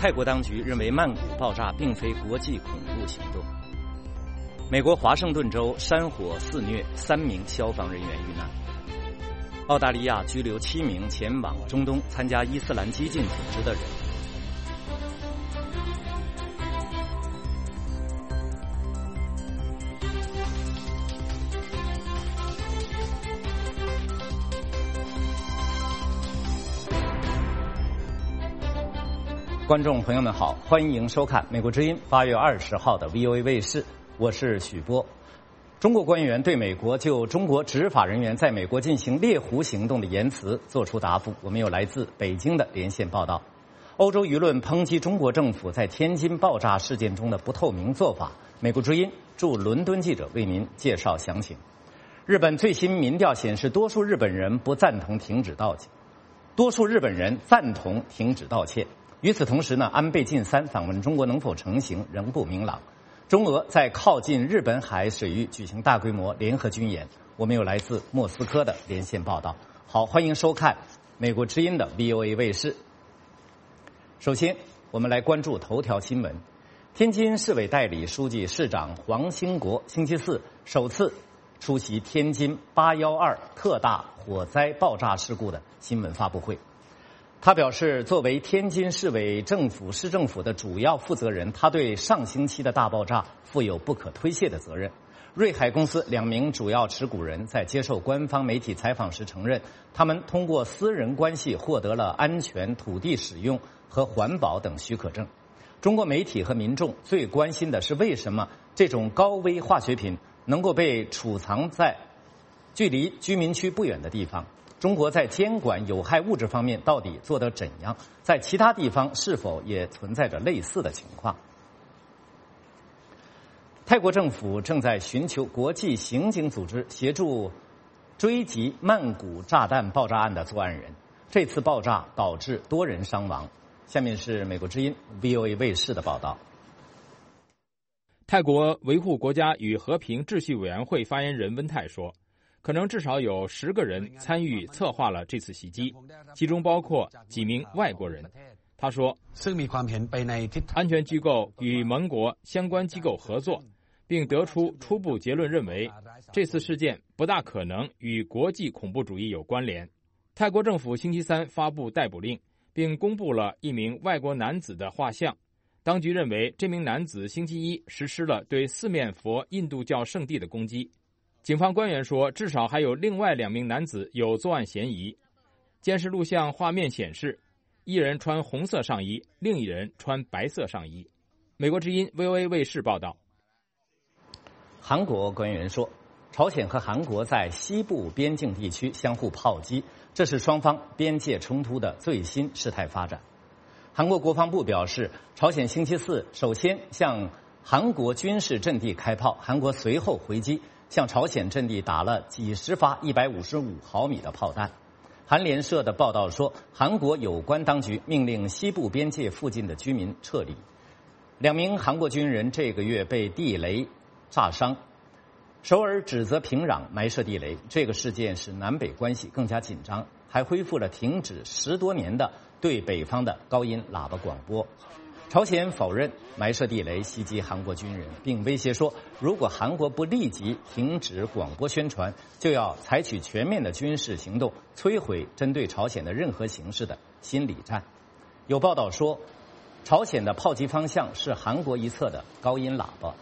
泰国当局认为曼谷爆炸并非国际恐怖行动。美国华盛顿州山火肆虐，3名消防人员遇难。澳大利亚拘留7名前往中东参加伊斯兰激进组织的人。观众朋友们好，欢迎收看美国之音8月20号的 VOA 卫视，我是许波。中国官员对美国就中国执法人员在美国进行猎狐行动的言辞作出答复。我们有来自北京的连线报道。欧洲舆论抨击中国政府在天津爆炸事件中的不透明做法。美国之音驻伦敦记者为您介绍详情。日本最新民调显示，多数日本人不赞同停止盗窃，多数日本人赞同停止盗窃。与此同时呢，安倍晋三访问中国能否成行仍不明朗。中俄在靠近日本海水域举行大规模联合军演。我们有来自莫斯科的连线报道。好，欢迎收看美国之音的 VOA 卫视。首先，我们来关注头条新闻。天津市委代理书记、市长黄兴国星期四首次出席天津812特大火灾爆炸事故的新闻发布会。他表示，作为天津市委政府、市政府的主要负责人，他对上星期的大爆炸负有不可推卸的责任。瑞海公司2名主要持股人在接受官方媒体采访时承认，他们通过私人关系获得了安全、土地使用和环保等许可证。中国媒体和民众最关心的是，为什么这种高危化学品能够被储藏在距离居民区不远的地方？中国在监管有害物质方面到底做得怎样？在其他地方是否也存在着类似的情况？泰国政府正在寻求国际刑警组织协助追击曼谷炸弹爆炸案的作案人。这次爆炸导致多人伤亡。下面是美国之音 VOA 卫视的报道。 泰国维护国家与和平秩序委员会发言人温泰说，可能至少有10个人参与策划了这次袭击，其中包括几名外国人。他说，安全机构与盟国相关机构合作，并得出初步结论，认为这次事件不大可能与国际恐怖主义有关联。泰国政府星期三发布逮捕令，并公布了一名外国男子的画像。当局认为这名男子星期一实施了对四面佛印度教圣地的攻击。警方官员说，至少还有另外2名男子有作案嫌疑。监视录像画面显示，一人穿红色上衣，另一人穿白色上衣。美国之音 VOA 卫视报道。 韩国官员说，朝鲜和韩国在西部边境地区相互炮击，这是双方边界冲突的最新事态发展。韩国国防部表示，朝鲜星期四首先向韩国军事阵地开炮，韩国随后回击，向朝鲜阵地打了几十发155毫米的炮弹。韩联社的报道说，韩国有关当局命令西部边界附近的居民撤离。2名韩国军人这个月被地雷炸伤。首尔指责平壤埋设地雷，这个事件使南北关系更加紧张，还恢复了停止10多年的对北方的高音喇叭广播。朝鲜否认埋设地雷袭击韩国军人，并威胁说，如果韩国不立即停止广播宣传，就要采取全面的军事行动，摧毁针对朝鲜的任何形式的心理战。有报道说，朝鲜的炮击方向是韩国一侧的高音喇叭。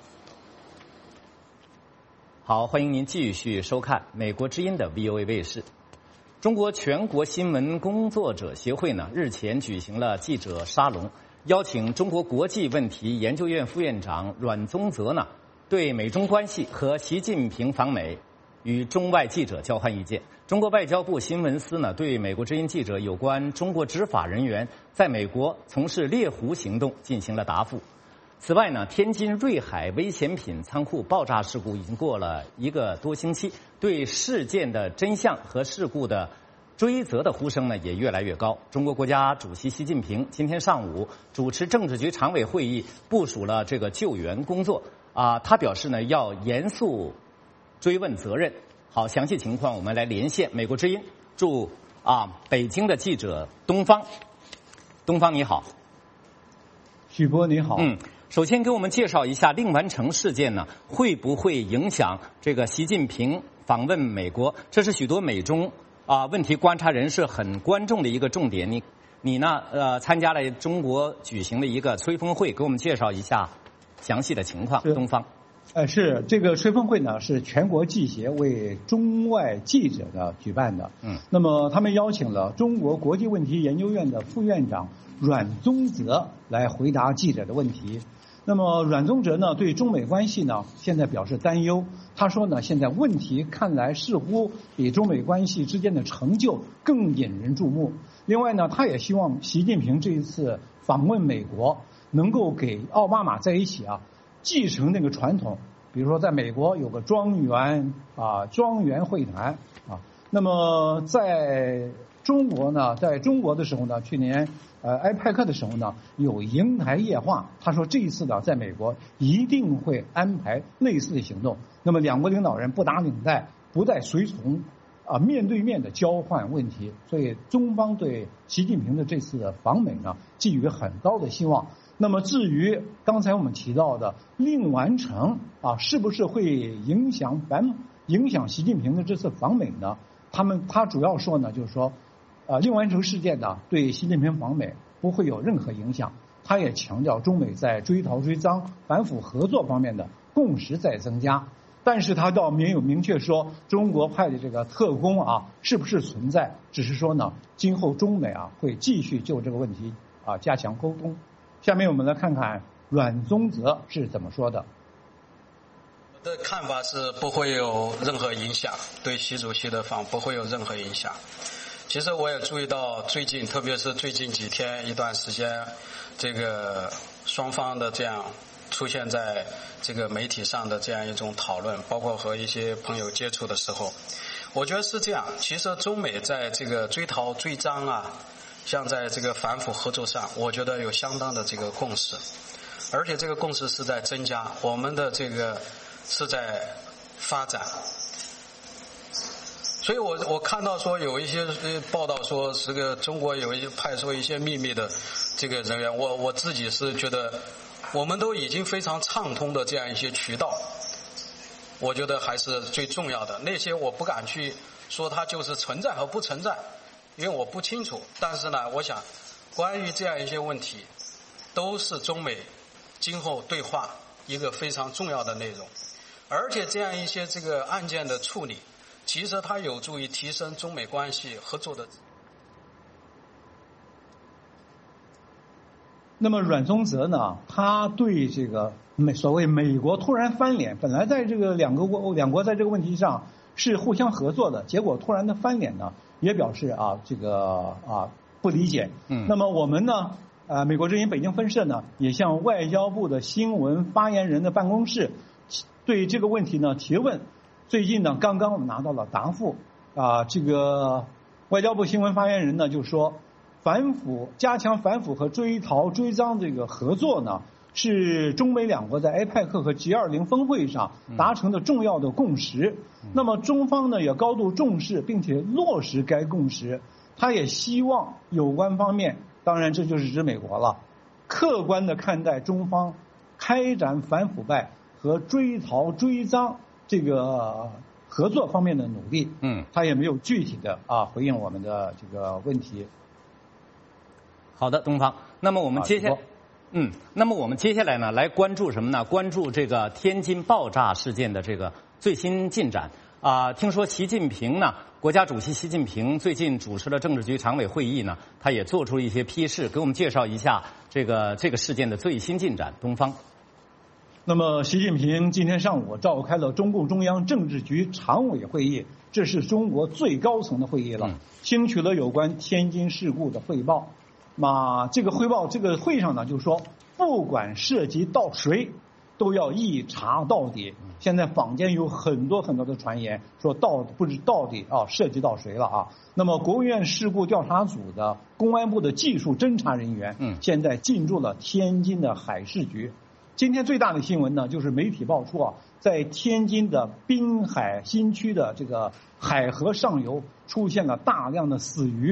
好，欢迎您继续收看美国之音的 VOA 卫视。中国全国新闻工作者协会呢，日前举行了记者沙龙，邀请中国国际问题研究院副院长阮宗泽呢，对美中关系和习近平访美与中外记者交换意见。中国外交部新闻司呢，对美国之音记者有关中国执法人员在美国从事猎狐行动进行了答复。此外呢，天津瑞海危险品仓库爆炸事故已经过了1个多星期，对事件的真相和事故的追责的呼声呢也越来越高。中国国家主席习近平今天上午主持政治局常委会议，部署了这个救援工作他表示呢要严肃追问责任。好，详细情况我们来连线美国之音驻北京的记者东方。东方你好。 许波你好。 首先给我们介绍一下令完成事件呢，会不会影响这个习近平访问美国？这是许多美中问题观察人士很关注的一个重点。你呢参加了中国举行的一个吹风会，给我们介绍一下详细的情况。东方。 是这个吹风会呢，是全国记协为中外记者呢举办的。那么他们邀请了中国国际问题研究院的副院长阮宗泽来回答记者的问题。那么阮宗泽呢，对中美关系呢现在表示担忧。他说呢，现在问题看来似乎比中美关系之间的成就更引人注目。另外呢，他也希望习近平这一次访问美国，能够给奥巴马在一起继承那个传统，比如说在美国有个庄园会谈那么在中国呢，在中国的时候呢，去年APEC 的时候呢，有瀛台夜话。他说这一次呢，在美国一定会安排类似的行动。那么两国领导人不打领带，不带随从面对面的交换问题。所以中方对习近平的这次访美呢，寄予很高的希望。那么至于刚才我们提到的令完成是不是会影响习近平的这次访美呢？他主要说呢，就是说令完成事件呢对习近平访美不会有任何影响。他也强调中美在追逃追赃、反腐合作方面的共识在增加。但是他倒没有明确说中国派的这个特工是不是存在，只是说呢，今后中美会继续就这个问题加强沟通。下面我们来看看阮宗泽是怎么说的。 我的看法是不会有任何影响，对习主席的访不会有任何影响。其实我也注意到最近，特别是最近几天一段时间，这个双方的这样出现在这个媒体上的这样一种讨论，包括和一些朋友接触的时候，我觉得是这样。其实中美在这个追逃追赃像在这个反腐合作上，我觉得有相当的这个共识，而且这个共识是在增加，我们的这个是在发展。所以我看到说有一些报道说这个中国有一些派出一些秘密的这个人员，我自己是觉得我们都已经非常畅通的这样一些渠道，我觉得还是最重要的。那些我不敢去说它就是存在和不存在，因为我不清楚。但是呢，我想关于这样一些问题都是中美今后对话一个非常重要的内容。而且这样一些这个案件的处理，其实它有助于提升中美关系合作的。 那么阮宗泽呢，他对这个所谓美国突然翻脸，本来在这个两国在这个问题上是互相合作的，结果突然的翻脸呢，也表示不理解。那么我们呢美国之音北京分社呢，也向外交部的新闻发言人的办公室对这个问题呢提问。最近呢，刚刚我们拿到了答复这个外交部新闻发言人呢就说，加强反腐和追逃追赃这个合作呢，是中美两国在 APEC 和 G20 峰会上达成的重要的共识。那么中方呢也高度重视并且落实该共识。他也希望有关方面，当然这就是指美国了，客观地看待中方开展反腐败和追逃追赃这个合作方面的努力。他也没有具体的回应我们的这个问题。 好的，东方。那么我们接下来呢，来关注什么呢？关注这个天津爆炸事件的这个最新进展。听说习近平呢，国家主席习近平最近主持了政治局常委会议呢，他也做出了一些批示，给我们介绍一下这个事件的最新进展。东方。 那么习近平今天上午召开了中共中央政治局常委会议，这是中国最高层的会议了，听取了有关天津事故的汇报。这个会上呢，就是说不管涉及到谁，都要一查到底。现在坊间有很多的传言说不知到底涉及到谁了那么国务院事故调查组的公安部的技术侦查人员现在进驻了天津的海事局。今天最大的新闻呢，就是媒体爆出在天津的滨海新区的这个海河上游出现了大量的死鱼。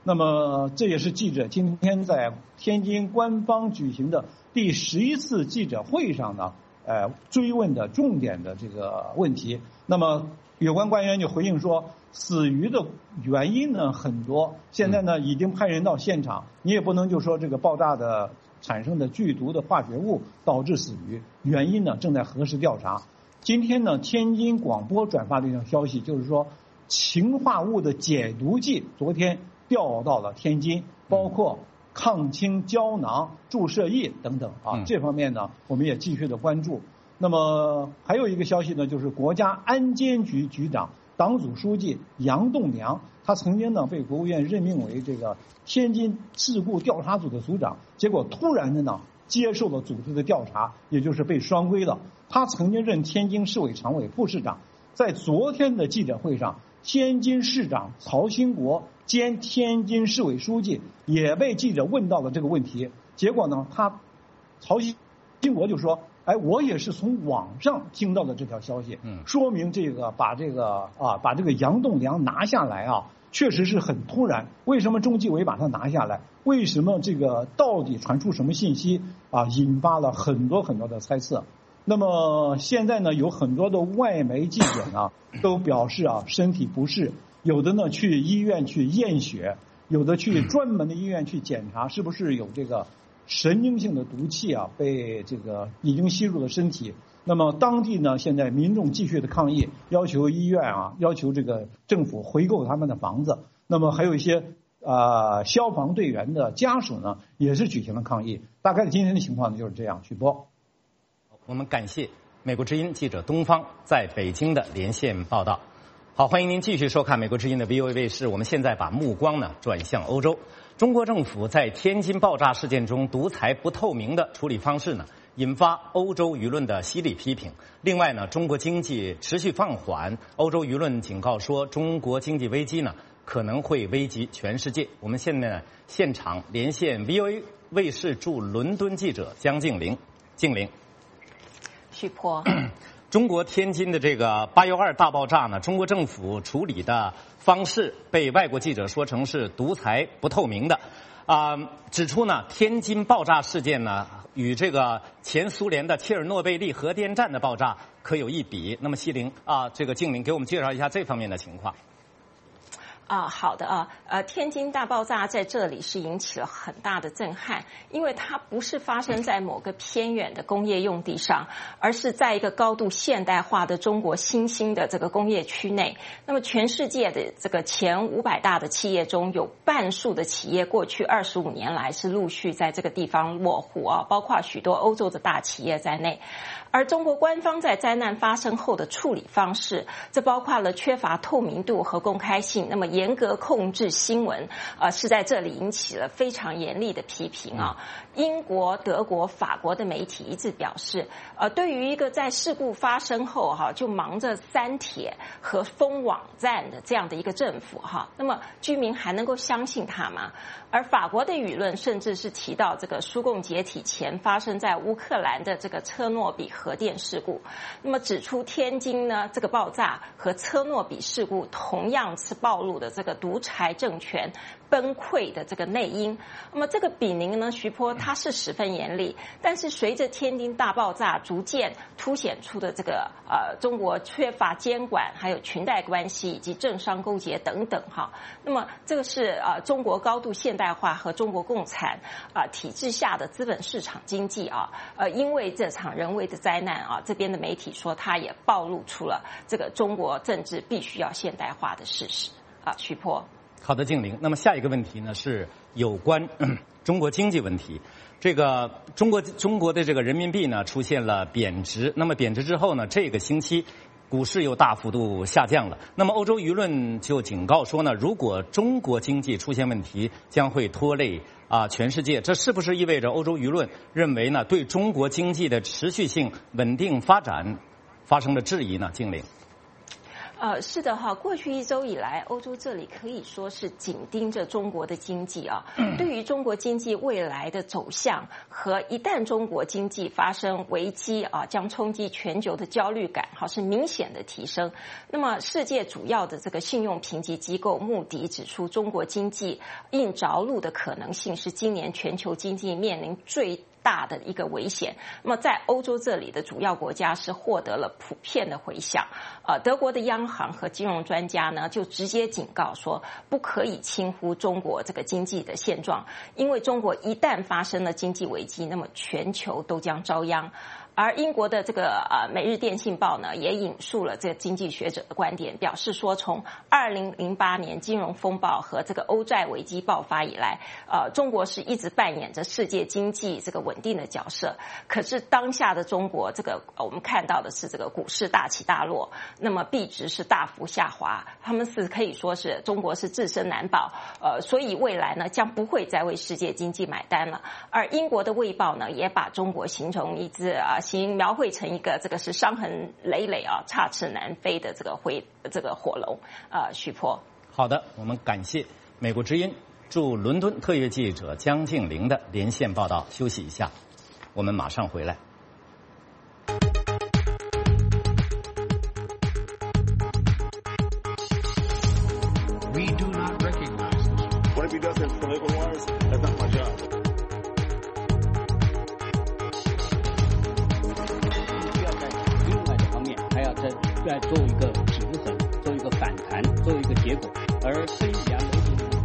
那么这也是记者今天在天津官方举行的第11次记者会上呢，追问的重点的这个问题。那么有关官员就回应说，死鱼的原因呢很多，现在呢已经派人到现场，你也不能就说这个爆炸的产生的剧毒的化学物导致死鱼，原因呢正在核实调查。今天呢，天津广播转发了一条消息，就是说氰化物的解毒剂昨天调到了天津，包括抗氢胶囊、注射液等等啊，这方面呢我们也继续的关注。那么还有一个消息呢，就是国家安监局局长、党组书记杨栋梁，他曾经呢被国务院任命为这个天津事故调查组的组长，结果突然的呢接受了组织的调查，也就是被双规了。他曾经任天津市委常委、副市长，在昨天的记者会上，天津市长曹兴国兼天津市委书记也被记者问到了这个问题，结果呢，曹兴国就说：“我也是从网上听到的这条消息，说明这个把这个杨栋梁拿下来啊，确实是很突然。为什么中纪委把他拿下来？为什么这个到底传出什么信息啊？引发了很多很多的猜测。那么现在呢，有很多的外媒记者呢都表示啊身体不适，有的呢去医院去验血，有的去专门的医院去检查是不是有这个神经性的毒气啊被这个已经吸入了身体。那么当地呢现在民众继续的抗议，要求医院啊，要求这个政府回购他们的房子。那么还有一些消防队员的家属呢也是举行了抗议。大概今天的情况呢就是这样。许波， 我们感谢美国之音记者东方在北京的连线报道。好，欢迎您继续收看美国之音的 VOA 卫视。我们现在把目光呢转向欧洲。中国政府在天津爆炸事件中独裁不透明的处理方式呢，引发欧洲舆论的犀利批评。另外呢，中国经济持续放缓，欧洲舆论警告说，中国经济危机呢可能会危及全世界。我们现在呢现场连线 VOA 卫视驻伦敦记者江静玲。静玲， 许波， 中国天津的这个8月2大爆炸呢，中国政府处理的方式被外国记者说成是独裁不透明的，指出呢天津爆炸事件呢与这个前苏联的切尔诺贝利核电站的爆炸可有一比。那么这个静玲给我们介绍一下这方面的情况。 好的天津大爆炸在这里是引起了很大的震撼，因为它不是发生在某个偏远的工业用地上，而是在一个高度现代化的中国新兴的这个工业区内。那么全世界的这个前500大的企业中，有半数的企业过去25年来是陆续在这个地方落户包括许多欧洲的大企业在内。而中国官方在灾难发生后的处理方式，这包括了缺乏透明度和公开性，那么严格控制新闻，是在这里引起了非常严厉的批评英国、德国、法国的媒体一致表示，对于一个在事故发生后就忙着删帖和封网站的这样的一个政府那么居民还能够相信他吗？而法国的舆论甚至是提到这个苏共解体前发生在乌克兰的这个车诺比核电事故，那么指出天津呢这个爆炸和车诺比事故同样是暴露的这个独裁政权崩溃的这个内因。那么这个比邻呢，徐波它是十分严厉，但是随着天津大爆炸逐渐凸显出的这个中国缺乏监管，还有裙带关系以及政商勾结等等那么这个是中国高度现代化和中国共产体制下的资本市场经济因为这场人为的灾难这边的媒体说它也暴露出了这个中国政治必须要现代化的事实徐波。 好的，静玲。那么下一个问题呢是有关中国经济问题。这个中国的这个人民币呢出现了贬值，那么贬值之后呢，这个星期股市又大幅度下降了。那么欧洲舆论就警告说呢，如果中国经济出现问题，将会拖累全世界。这是不是意味着欧洲舆论认为呢，对中国经济的持续性稳定发展发生了质疑呢？静玲。 是的哈，过去1周以来，欧洲这里可以说是紧盯着中国的经济啊。对于中国经济未来的走向和一旦中国经济发生危机啊，将冲击全球的焦虑感是明显的提升。那么，世界主要的这个信用评级机构穆迪指出，中国经济硬着陆的可能性是今年全球经济面临最大的一个危险。那么在欧洲这里的主要国家是获得了普遍的回响。德国的央行和金融专家呢就直接警告说，不可以轻忽中国这个经济的现状，因为中国一旦发生了经济危机，那么全球都将遭殃。而英国的这个每日电信报呢，也引述了这个经济学者的观点，表示说，从2008年金融风暴和这个欧债危机爆发以来，中国是一直扮演着世界经济这个稳定的角色。可是当下的中国，这个我们看到的是这个股市大起大落，那么币值是大幅下滑，他们是可以说是中国是自身难保，所以未来呢将不会再为世界经济买单了。而英国的卫报呢，也把中国形成一只描绘成一个这个是伤痕累累插翅难飞的这个火龙。徐波， 好的，我们感谢美国之音驻伦敦特约记者江静玲的连线报道。休息一下，我们马上回来。 We do not recognize this. What if he does it political wise? That's not my job. 在做一个平衡，做一个反弹，做一个结果，而非两种。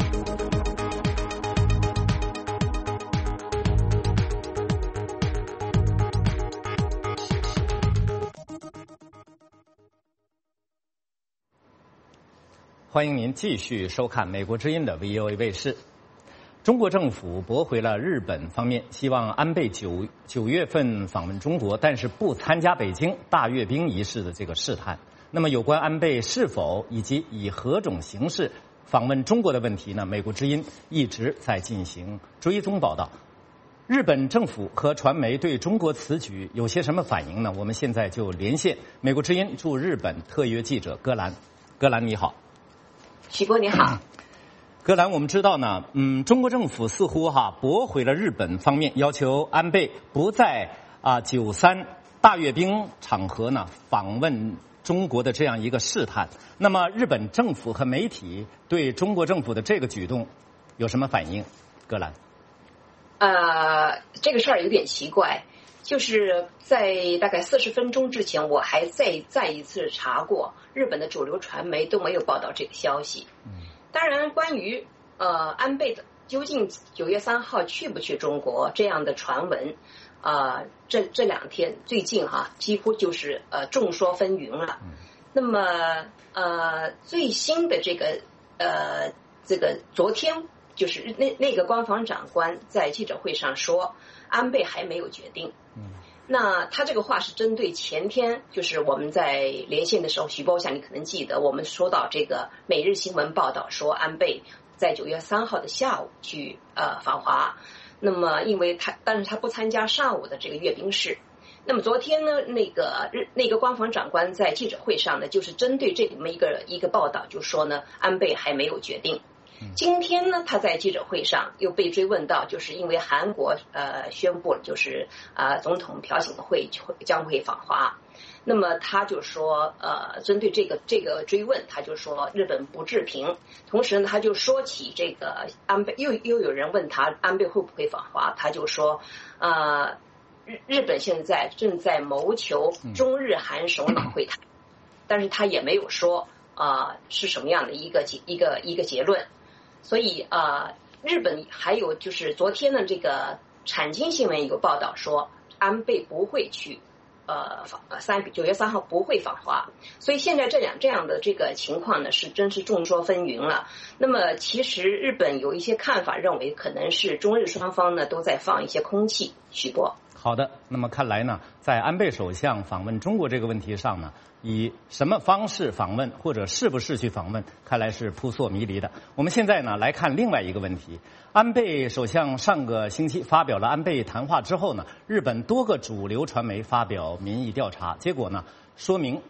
欢迎您继续收看美国之音的 VOA 卫视。中国政府驳回了日本方面希望安倍9月份访问中国，但是不参加北京大阅兵仪式的这个试探。那么有关安倍是否以及以何种形式访问中国的问题呢？美国之音一直在进行追踪报道。日本政府和传媒对中国此举有些什么反应呢？我们现在就连线美国之音驻日本特约记者戈兰。戈兰你好。 许波你好。 戈兰，我们知道呢，中国政府似乎驳回了日本方面要求安倍不在93大阅兵场合呢访问中国的这样一个试探。那么日本政府和媒体对中国政府的这个举动有什么反应？戈兰。 这个事儿有点奇怪，就是在大概40分钟之前，我还再一次查过，日本的主流传媒都没有报道这个消息。当然，关于安倍的究竟9月3号去不去中国这样的传闻，这2天最近几乎就是众说纷纭了。那么最新的这个昨天就是那个官方长官在记者会上说，安倍还没有决定。那他这个话是针对前天，就是我们在连线的时候，徐波想你可能记得，我们说到这个每日新闻报道说，安倍在9月3号的下午去访华。那么但是他不参加上午的这个阅兵式。那么昨天呢，那个官方长官在记者会上呢，就是针对这么一个报道，就说呢，安倍还没有决定。今天呢，他在记者会上又被追问到，就是因为韩国宣布了，就是总统朴槿惠将会访华，那么他就说针对这个追问，他就说日本不置评。同时呢，他就说起这个安倍，又有人问他安倍会不会访华，他就说日本现在正在谋求中日韩首脑会谈，但是他也没有说是什么样的一个结论。所以日本还有就是昨天的这个产经新闻有报道说，安倍不会去9月3号不会访华。所以现在这样的这个情况呢，真是众说纷纭了。那么其实日本有一些看法认为，可能是中日双方呢都在放一些空气。许波。 好的，那么看来呢，在安倍首相访问中国这个问题上呢，以什么方式访问或者是不是去访问，看来是扑朔迷离的。我们现在呢来看另外一个问题，安倍首相上个星期发表了安倍谈话之后呢，日本多个主流传媒发表民意调查，结果呢说明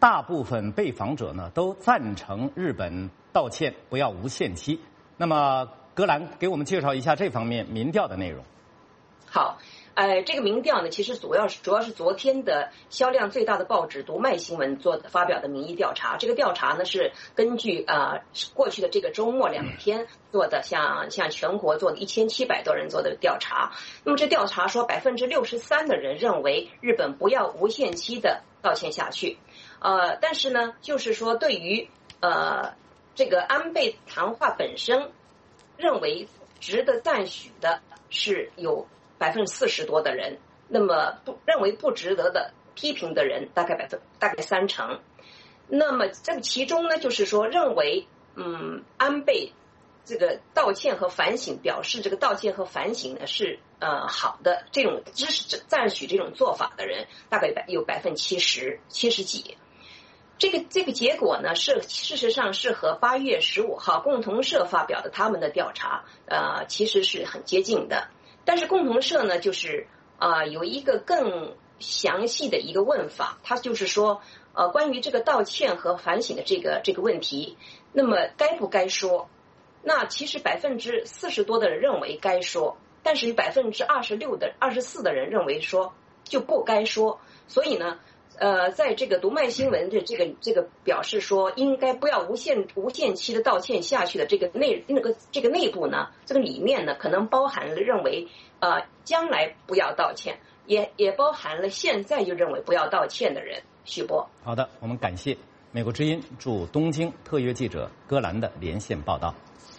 大部分被访者呢都赞成日本道歉不要无限期。那么格兰给我们介绍一下这方面民调的内容。 好。这个民调呢，其实主要是昨天的销量最大的报纸《读卖新闻》发表的民意调查。这个调查呢是根据过去的这个周末2天做的，像全国做的1700多人做的调查。那么这调查说63%的人认为日本不要无限期的道歉下去。但是呢，就是说对于这个安倍谈话本身，认为值得赞许的是有40%多的人，那么认为不值得的批评的人大概30%。那么这个其中呢，就是说认为安倍这个道歉和反省，表示这个道歉和反省呢是好的，这种支持赞许这种做法的人大概有70几。这个结果呢事实上是和8月15号共同社发表的他们的调查其实是很接近的。但是共同社呢，就是有一个更详细的一个问法，它就是说关于这个道歉和反省的这个问题，那么该不该说？那其实40%多的人认为该说，但是有24%的人认为说就不该说。所以呢，在这个读卖新闻的这个表示说应该不要无限期的道歉下去的这个内部呢，这个里面呢可能包含了认为将来不要道歉，也包含了现在就认为不要道歉的人。徐波， 好的，我们感谢美国之音驻东京特约记者戈兰的连线报道。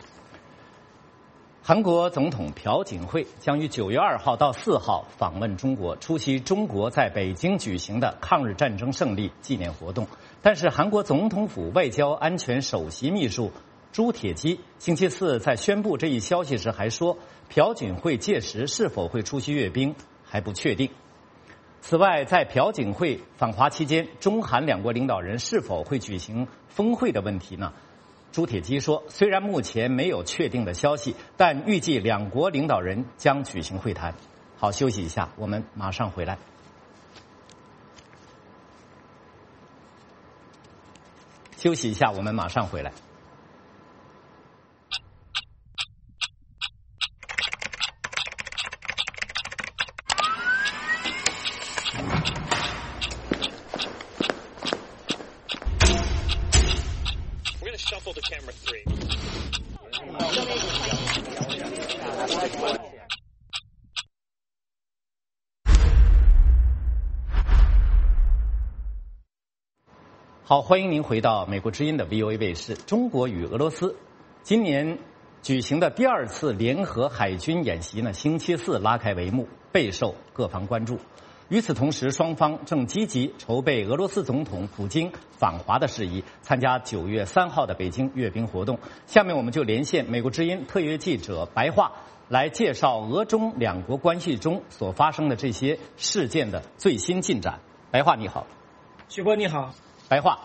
韩国总统朴槿惠将于9月2号到4号访问中国，出席中国在北京举行的抗日战争胜利纪念活动。但是韩国总统府外交安全首席秘书朱铁基星期四在宣布这一消息时还说，朴槿惠届时是否会出席阅兵还不确定。此外，在朴槿惠访华期间，中韩两国领导人是否会举行峰会的问题呢？朱铁基说，虽然目前没有确定的消息，但预计两国领导人将举行会谈。好，休息一下，我们马上回来。休息一下，我们马上回来。好，欢迎您回到美国之音的 VOA 卫视。中国与俄罗斯今年举行的第2次联合海军演习呢，星期四拉开帷幕，备受各方关注。与此同时，双方正积极筹备俄罗斯总统普京访华的事宜，参加9月3号的北京阅兵活动。下面我们就连线美国之音特约记者白桦，来介绍俄中两国关系中所发生的这些事件的最新进展。白桦你好。 许波你好。 白桦，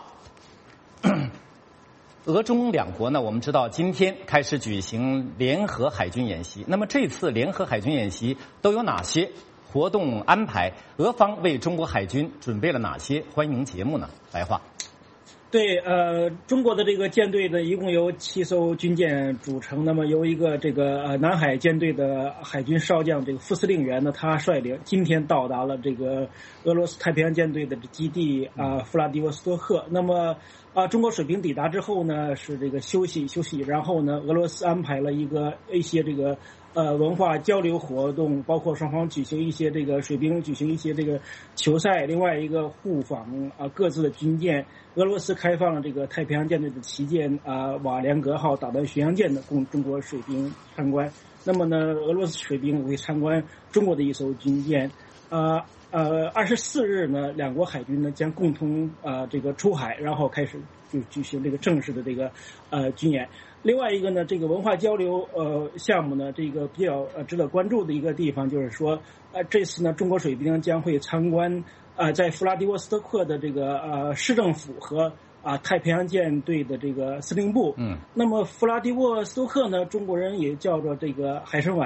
俄中两国呢，我们知道今天开始举行联合海军演习。那么这次联合海军演习都有哪些活动安排？俄方为中国海军准备了哪些欢迎节目呢？白桦。 对，中国的这个舰队呢，一共由7艘军舰组成。那么由一个这个南海舰队的海军少将这个副司令员呢，他率领今天到达了这个俄罗斯太平洋舰队的基地弗拉迪沃斯托克。那么中国水兵抵达之后呢，是这个休息，然后呢，俄罗斯安排了一些这个文化交流活动，包括双方举行一些这个水兵举行一些这个球赛，另外一个互访各自的军舰。俄罗斯开放了这个太平洋舰队的旗舰瓦良格号导弹巡洋舰的供中国水兵参观。那么呢，俄罗斯水兵会参观中国的一艘军舰。24日呢，两国海军呢将共同这个出海，然后开始就举行这个正式的这个军演。另外一个呢，这个文化交流项目呢，这个比较值得关注的一个地方就是说，这次呢，中国水兵将会参观在弗拉迪沃斯托克的这个市政府和太平洋舰队的这个司令部。那么弗拉迪沃斯托克呢，中国人也叫做这个海参崴。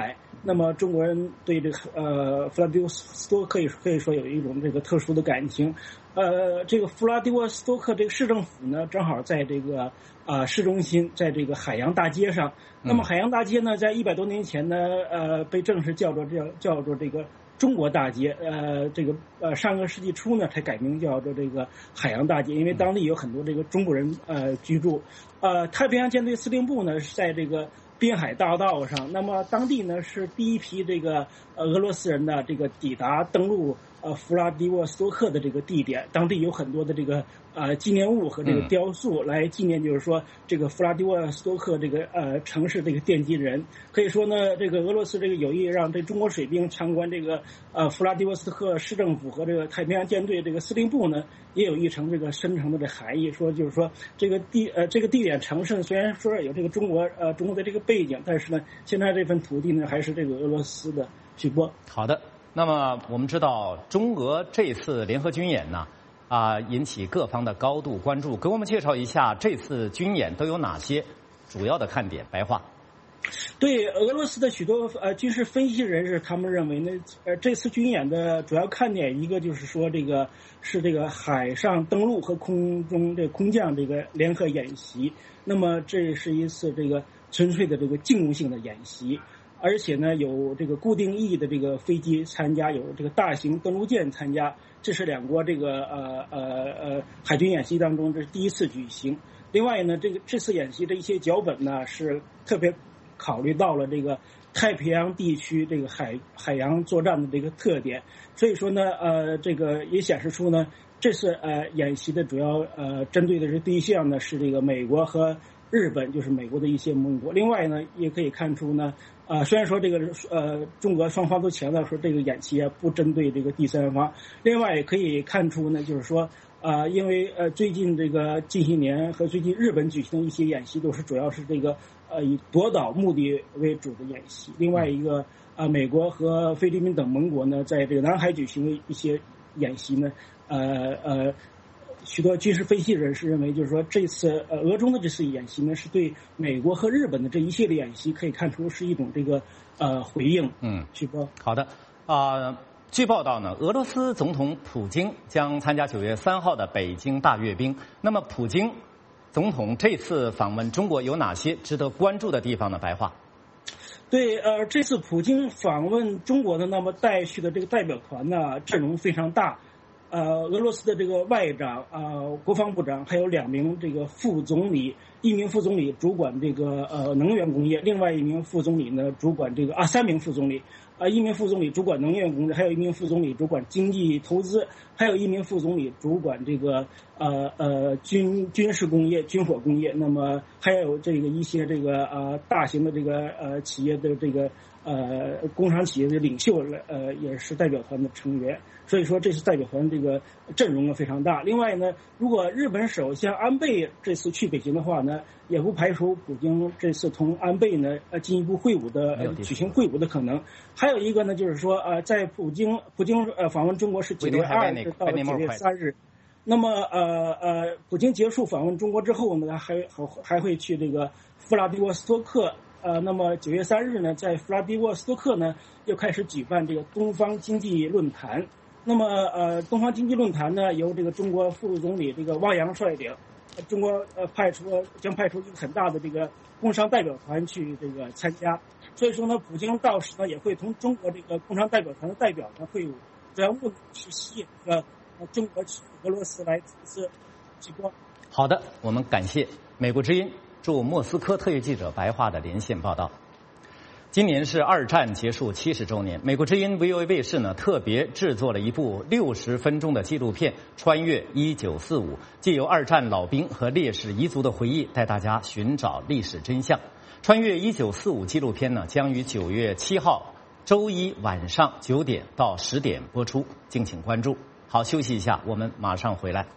那么中国人对这个弗拉迪沃斯托克可以说有一种这个特殊的感情。这个弗拉迪沃斯托克这个市政府呢，正好在这个市中心，在这个海洋大街上。那么海洋大街呢，在100多年前呢，被正式叫做这个中国大街。上个世纪初呢，才改名叫做这个海洋大街，因为当地有很多这个中国人居住。太平洋舰队司令部呢是在这个滨海大道上，那么当地呢是第一批这个俄罗斯人的这个抵达登陆弗拉迪沃斯托克的这个地点，当地有很多的这个纪念物和这个雕塑来纪念，就是说这个弗拉迪沃斯托克这个城市这个奠基人。可以说呢，这个俄罗斯这个有意让这中国水兵参观这个弗拉迪沃斯托克市政府和这个太平洋舰队这个司令部呢，也有一层这个深层的这含义，说就是说这个地点城市虽然说有这个中国的这个背景，但是呢，现在这份土地呢还是这个俄罗斯的。许波， 好的。那么我们知道，中俄这次联合军演呢，引起各方的高度关注。给我们介绍一下这次军演都有哪些主要的看点？白话。 对俄罗斯的许多军事分析人士，他们认为呢，这次军演的主要看点一个就是说这个海上登陆和空中空降这个联合演习。那么这是一次这个纯粹的这个进攻性的演习。而且呢，有这个固定翼的这个飞机参加，有这个大型登陆舰参加，这是两国这个海军演习当中这是第一次举行。另外呢，这次演习的一些脚本呢是特别考虑到了这个太平洋地区这个海洋作战的这个特点，所以说呢，这个也显示出呢，这次演习的主要针对的是对象呢是这个美国和日本，就是美国的一些盟国。另外呢，也可以看出呢。虽然说这个中俄双方都强调说这个演习不针对这个第三方，另外也可以看出呢，就是说因为最近这个近些年和最近日本举行的一些演习都是主要是这个以夺岛目的为主的演习。另外一个美国和菲律宾等盟国呢，在这个南海举行的一些演习呢，许多军事分析人士认为，就是说这次俄中的这次演习呢，是对美国和日本的这一系列演习可以看出是一种这个回应。许波， 好的。据报道呢，俄罗斯总统普京将参加9月3号的北京大阅兵。那么，普京总统这次访问中国有哪些值得关注的地方呢？白话。 对，这次普京访问中国的，那么带去的这个代表团呢，阵容非常大。俄罗斯的这个外长国防部长，还有2名这个副总理，一名副总理主管这个能源工业，另外一名副总理呢主管这个3名副总理，一名副总理主管能源工业，还有一名副总理主管经济投资，还有一名副总理主管这个军事工业、军火工业。那么还有这个一些这个大型的这个企业的这个工厂企业的领袖也是代表团的成员。所以说这次代表团这个阵容非常大。另外呢，如果日本首相安倍这次去北京的话呢，也不排除普京这次同安倍呢进一步会晤的举行会晤的可能。还有一个呢，就是说在普京访问中国是9月2日到9月3日。那么普京结束访问中国之后呢，还会去这个弗拉迪沃斯托克。那么9月3日呢，在弗拉迪沃斯托克呢又开始举办这个东方经济论坛。那么东方经济论坛呢，由这个中国副总理这个汪洋率领，中国将派出一个很大的这个工商代表团去这个参加。所以说呢，普京到时呢也会同中国这个工商代表团的代表呢会晤，主要目的是吸引中国去俄罗斯来投资激光。 好的，我们感谢美国之音驻莫斯科特约记者白桦的连线报道。今年是2战结束70周年，美国之音 VOA 卫视呢特别制作了一部60分钟的纪录片《穿越1945》，借由2战老兵和烈士遗族的回忆，带大家寻找历史真相。《穿越1945》纪录片呢将于9月7号周一晚上9点到10点播出，敬请关注。好，休息一下，我们马上回来。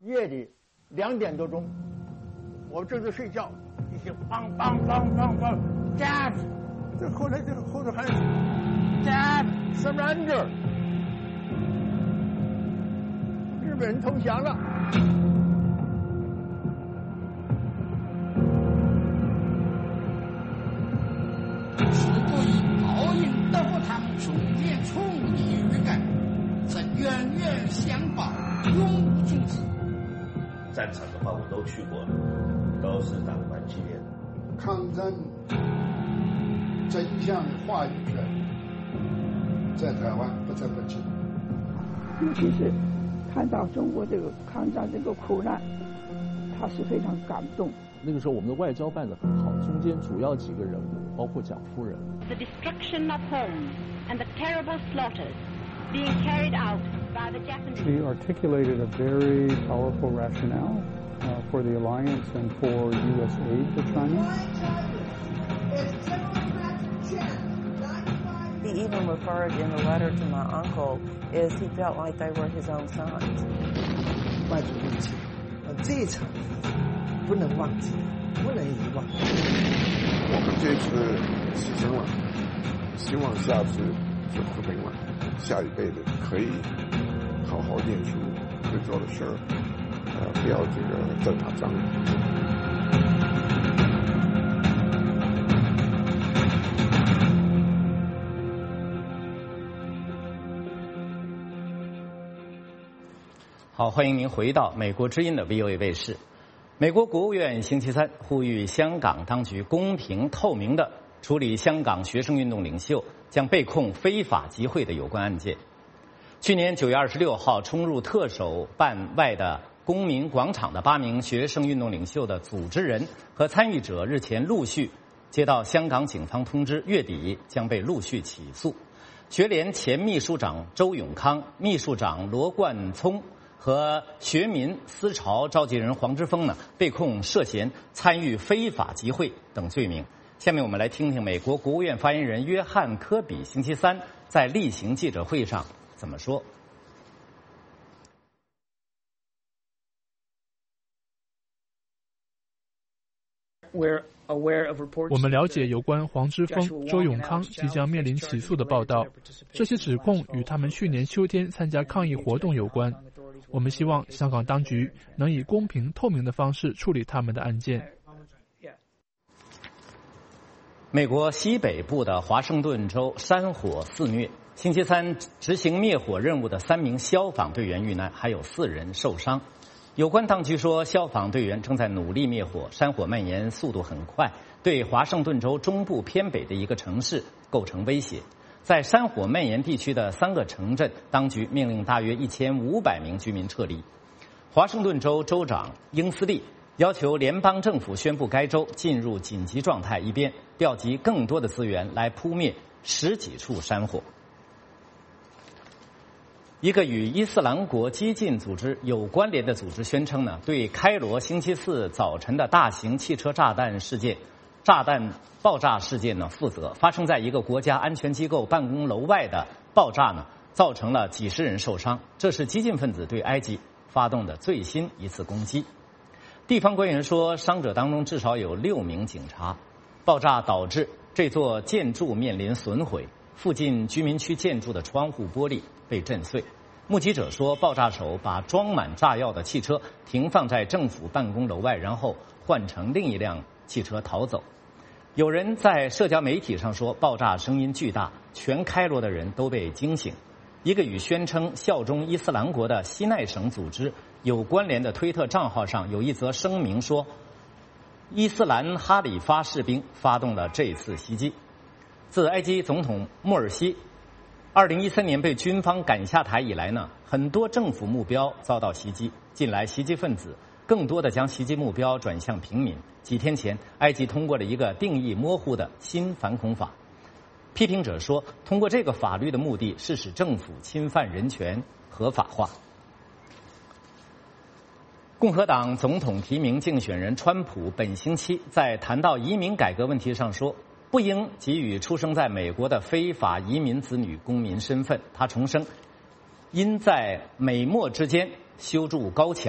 夜里2点多钟，我正在睡觉，一些梆梆梆梆梆 ，Dad， 这后头还 Dad surrender， 日本人投降了。 是对奥运斗堂中间冲击预感，则源远相报，永不终止。 战场的话我都去过了，都是打得蛮激烈的。 抗战真相话语权在台湾不增不减， 尤其是看到中国这个抗战这个苦难，他是非常感动。 那个时候我们的外交办得很好，中间主要几个人物包括蒋夫人。 The destruction of homes and the terrible slaughters being carried out by the Japanese. She articulated a very powerful rationale for the alliance and for U.S. aid to China. He even referred in a letter to my uncle is he felt like they were his own sons. 外族入侵，这一场不能忘记，不能遗忘。 我们这次牺牲了，希望下次就和平了，下一辈子可以好好念书，会做的事儿，不要这个再打仗。 好，欢迎您回到美国之音的 VOA 卫视。美国国务院星期三呼吁香港当局公平透明地处理香港学生运动领袖将被控非法集会的有关案件。去年9月26号冲入特首办外的公民广场的8名学生运动领袖的组织人和参与者日前陆续接到香港警方通知，月底将被陆续起诉。学联前秘书长周永康、秘书长罗冠聪和学民思潮召集人黄之锋呢，被控涉嫌参与非法集会等罪名。下面我们来听听美国国务院发言人约翰·科比星期三在例行记者会上怎么说。 我们了解有关黄之锋、周永康即将面临起诉的报道，这些指控与他们去年秋天参加抗议活动有关。我们希望香港当局能以公平透明的方式处理他们的案件。 美国西北部的华盛顿州山火肆虐，星期三执行灭火任务的3名消防队员遇难，还有4人受伤。有关当局说，消防队员正在努力灭火，山火蔓延速度很快，对华盛顿州中部偏北的一个城市构成威胁。在山火蔓延地区的3个城镇，当局命令大约1500名居民撤离。华盛顿州州长英斯利要求联邦政府宣布该州进入紧急状态，以便调集更多的资源来扑灭10几处山火。一个与伊斯兰国激进组织有关联的组织宣称呢，对开罗星期4早晨的大型汽车炸弹爆炸事件呢负责。发生在一个国家安全机构办公楼外的爆炸呢，造成了几十人受伤。这是激进分子对埃及发动的最新一次攻击。地方官员说，伤者当中至少有6名警察。爆炸导致这座建筑面临损毁，附近居民区建筑的窗户玻璃被震碎。目击者说，爆炸手把装满炸药的汽车停放在政府办公楼外，然后换乘另一辆汽车逃走。有人在社交媒体上说，爆炸声音巨大，全开罗的人都被惊醒。一个与宣称效忠伊斯兰国的西奈省组织有关联的推特账号上有一则声明说，伊斯兰哈里发士兵发动了这次袭击。自埃及总统穆尔西2013年被军方赶下台以来呢，很多政府目标遭到袭击。近来袭击分子更多的将袭击目标转向平民。几天前，埃及通过了一个定义模糊的新反恐法。批评者说，通过这个法律的目的是使政府侵犯人权合法化。共和党总统提名竞选人川普本星期在谈到移民改革问题上说，不应给予出生在美国的非法移民子女公民身份。他重申，应在美墨之间修筑高墙。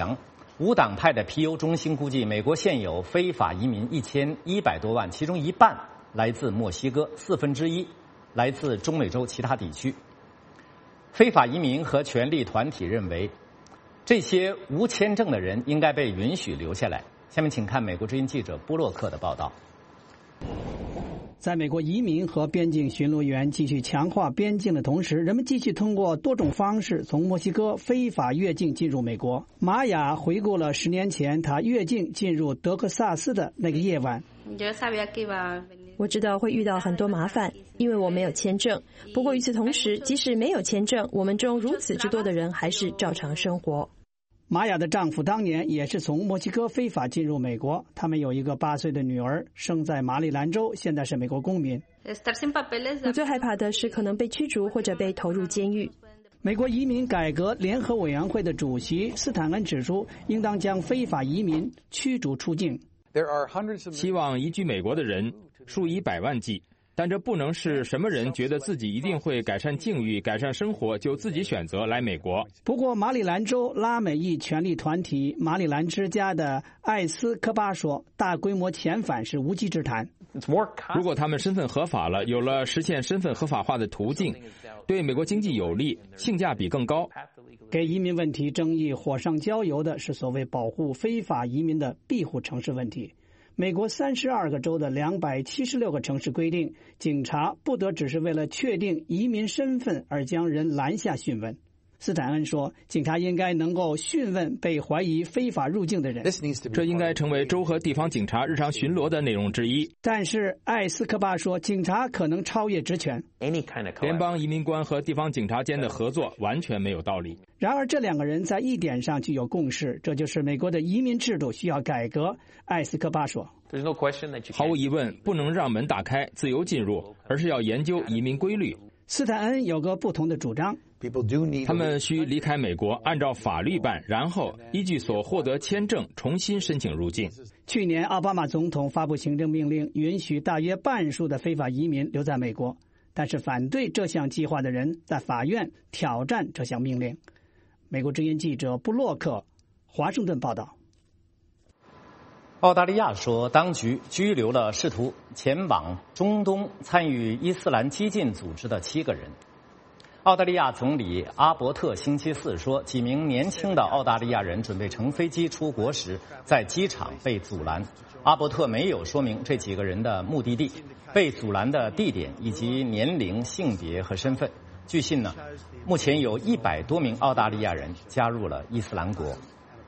无党派的皮尤中心估计，美国现有非法移民1100多万，其中一半来自墨西哥，1/4来自中美洲其他地区。非法移民和权利团体认为，这些无签证的人应该被允许留下来。下面请看美国之音记者布洛克的报道。 在美国移民和边境巡逻员继续强化边境的同时，人们继续通过多种方式从墨西哥非法越境进入美国。玛雅回顾了10年前他越境进入德克萨斯的那个夜晚。 我知道会遇到很多麻烦，因为我没有签证。不过与此同时，即使没有签证，我们中如此之多的人还是照常生活。 玛雅的丈夫当年也是从墨西哥非法进入美国，他们有一个8岁的女儿，生在马里兰州，现在是美国公民。 我最害怕的是可能被驱逐或者被投入监狱。 美国移民改革联合委员会的主席斯坦恩指出，应当将非法移民驱逐出境。 希望移居美国的人数以百万计，但这不能是什么人觉得自己一定会改善境遇、改善生活就自己选择来美国。 不过，马里兰州拉美裔权利团体马里兰之家的艾斯科巴说，大规模遣返是无稽之谈。 如果他们身份合法了，有了实现身份合法化的途径，对美国经济有利，性价比更高。 给移民问题争议火上浇油的是所谓保护非法移民的庇护城市问题。美国32个州的276个城市规定，警察不得只是为了确定移民身份而将人拦下讯问。斯坦恩说，警察应该能够讯问被怀疑非法入境的人， 这应该成为州和地方警察日常巡逻的内容之一。 但是艾斯科巴说，警察可能超越职权， 联邦移民官和地方警察间的合作完全没有道理。 然而这2个人在一点上具有共识，这就是美国的移民制度需要改革。艾斯科巴说， 毫无疑问，不能让门打开自由进入，而是要研究移民规律。 斯坦恩有个不同的主张， 他们需离开美国，按照法律办，然后依据所获得签证重新申请入境。 去年奥巴马总统发布行政命令，允许大约半数的非法移民留在美国，但是反对这项计划的人在法院挑战这项命令。美国之音记者布洛克，华盛顿报道。 澳大利亚说，当局拘留了试图前往中东参与伊斯兰激进组织的7个人。澳大利亚总理阿伯特星期4说，几名年轻的澳大利亚人准备乘飞机出国时，在机场被阻拦。阿伯特没有说明这几个人的目的地、被阻拦的地点以及年龄、性别和身份。据信呢，目前有100多名澳大利亚人加入了伊斯兰国。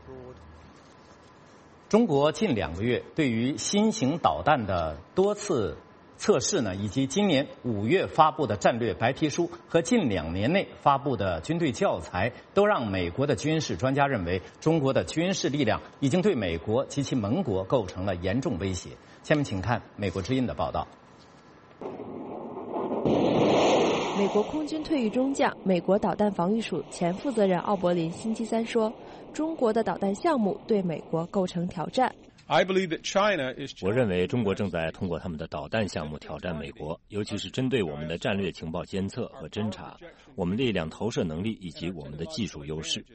中国近2个月对于新型导弹的多次测试呢，以及今年5月发布的战略白皮书和近2年内发布的军队教材，都让美国的军事专家认为，中国的军事力量已经对美国及其盟国构成了严重威胁。下面请看美国之音的报道。 美国空军退役中将、美国导弹防御署前负责人奥伯林星期3说，中国的导弹项目对美国构成挑战。 我认为中国正在通过他们的导弹项目挑战美国，尤其是针对我们的战略情报监测和侦察、我们力量投射能力以及我们的技术优势。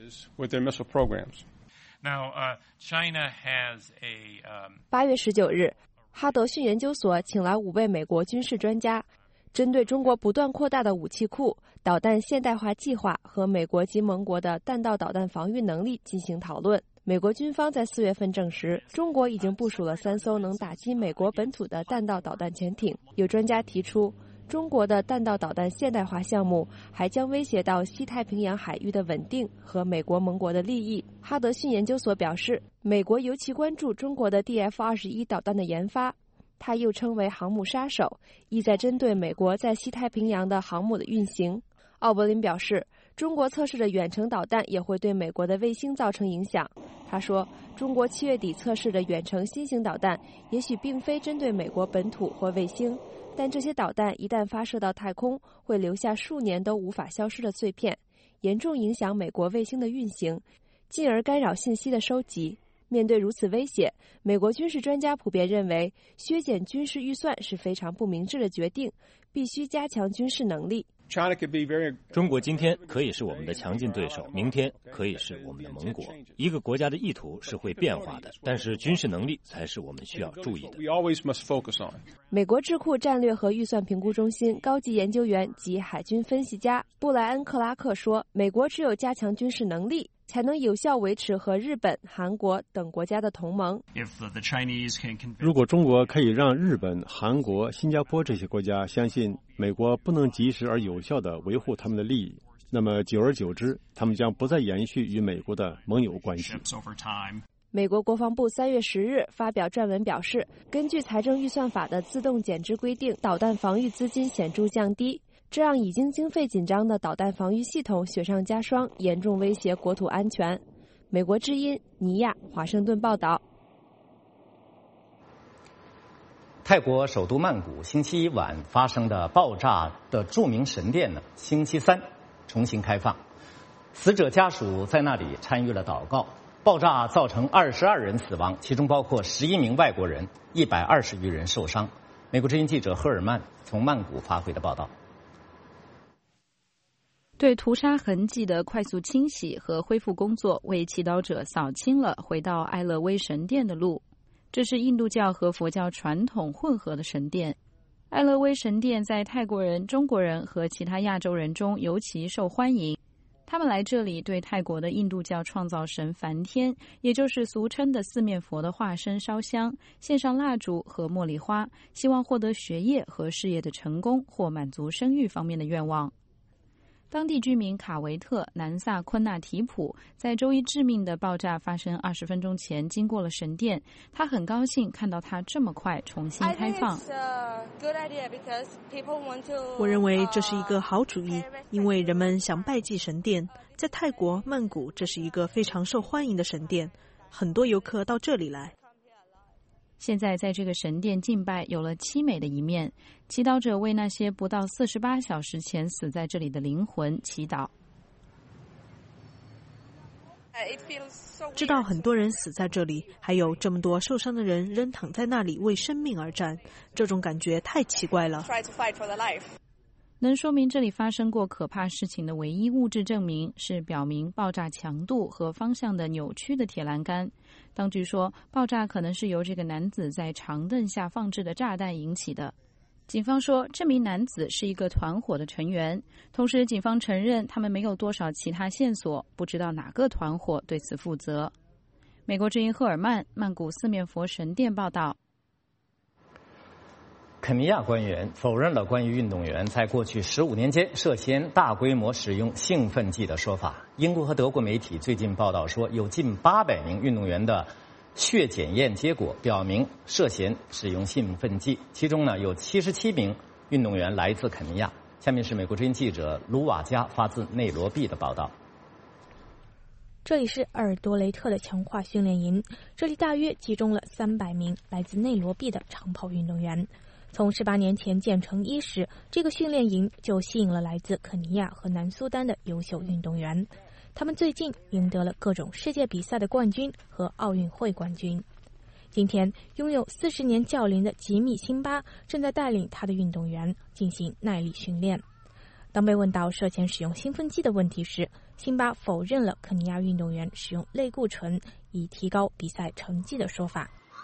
8月19日，哈德逊研究所请来5位美国军事专家，针对中国不断扩大的武器库、导弹现代化计划和美国及盟国的弹道导弹防御能力进行讨论。美国军方在4月份证实，中国已经部署了3艘能打击美国本土的弹道导弹潜艇。有专家提出，中国的弹道导弹现代化项目还将威胁到西太平洋海域的稳定和美国盟国的利益。哈德逊研究所表示，美国尤其关注中国的 DF-21 导弹的研发，它又称为航母杀手，意在针对美国在西太平洋的航母的运行。奥伯林表示，中国测试的远程导弹也会对美国的卫星造成影响。他说，中国7月底测试的远程新型导弹也许并非针对美国本土或卫星，但这些导弹一旦发射到太空，会留下数年都无法消失的碎片，严重影响美国卫星的运行，进而干扰信息的收集。面对如此威胁，美国军事专家普遍认为，削减军事预算是非常不明智的决定，必须加强军事能力。 中国今天可以是我们的强劲对手，明天可以是我们的盟国。一个国家的意图是会变化的，但是军事能力才是我们需要注意的。 美国智库战略和预算评估中心高级研究员及海军分析家布莱恩·克拉克说，美国只有加强军事能力，才能有效维持和日本、韩国等国家的同盟。 如果中国可以让日本、韩国、新加坡这些国家相信美国不能及时而有效地维护他们的利益，那么久而久之，他们将不再延续与美国的盟友关系。 美国国防部3月10日发表撰文表示，根据财政预算法的自动减支规定，导弹防御资金显著降低，这让已经经费紧张的导弹防御系统雪上加霜，严重威胁国土安全。美国之音尼亚华盛顿报道。 泰国首都曼谷星期一晚发生的爆炸的著名神殿呢，星期三重新开放，死者家属在那里参与了祷告。爆炸造成22人死亡，其中包括11名外国人，120余人受伤。美国之音记者赫尔曼从曼谷发回的报道。 对屠杀痕迹的快速清洗和恢复工作，为祈祷者扫清了回到埃勒威神殿的路。这是印度教和佛教传统混合的神殿。埃勒威神殿在泰国人、中国人和其他亚洲人中尤其受欢迎。他们来这里对泰国的印度教创造神梵天，也就是俗称的四面佛的化身烧香，献上蜡烛和茉莉花，希望获得学业和事业的成功或满足生育方面的愿望。当地居民卡维特·南萨昆纳提普在周一致命的爆炸发生20分钟前经过了神殿，他很高兴看到它这么快重新开放。 我认为这是一个好主意，因为人们想拜祭神殿。在泰国曼谷，这是一个非常受欢迎的神殿，很多游客到这里来。 现在在这个神殿敬拜有了凄美的一面，祈祷者为那些不到48小时前死在这里的灵魂祈祷。 知道很多人死在这里，还有这么多受伤的人仍躺在那里为生命而战，这种感觉太奇怪了。 能说明这里发生过可怕事情的唯一物质证明是表明爆炸强度和方向的扭曲的铁栏杆。当局说，爆炸可能是由这个男子在长凳下放置的炸弹引起的。警方说，这名男子是一个团伙的成员。同时，警方承认他们没有多少其他线索，不知道哪个团伙对此负责。美国之音赫尔曼，曼谷四面佛神殿报道。 肯尼亚官员否认了关于运动员在过去15年间涉嫌大规模使用兴奋剂的说法。英国和德国媒体最近报道说，有近800名运动员的血检验结果表明涉嫌使用兴奋剂，其中呢有77名运动员来自肯尼亚。下面是美国之音记者卢瓦加发自内罗毕的报道。 这里是鄂尔多雷特的强化训练营，这里大约集中了300名来自内罗毕的长跑运动员。从18年前建成伊始，这个训练营就吸引了来自肯尼亚和南苏丹的优秀运动员。他们最近赢得了各种世界比赛的冠军和奥运会冠军。今天，拥有40年教龄的吉米·辛巴正在带领他的运动员进行耐力训练。当被问到涉嫌使用兴奋剂的问题时，辛巴否认了肯尼亚运动员使用类固醇以提高比赛成绩的说法。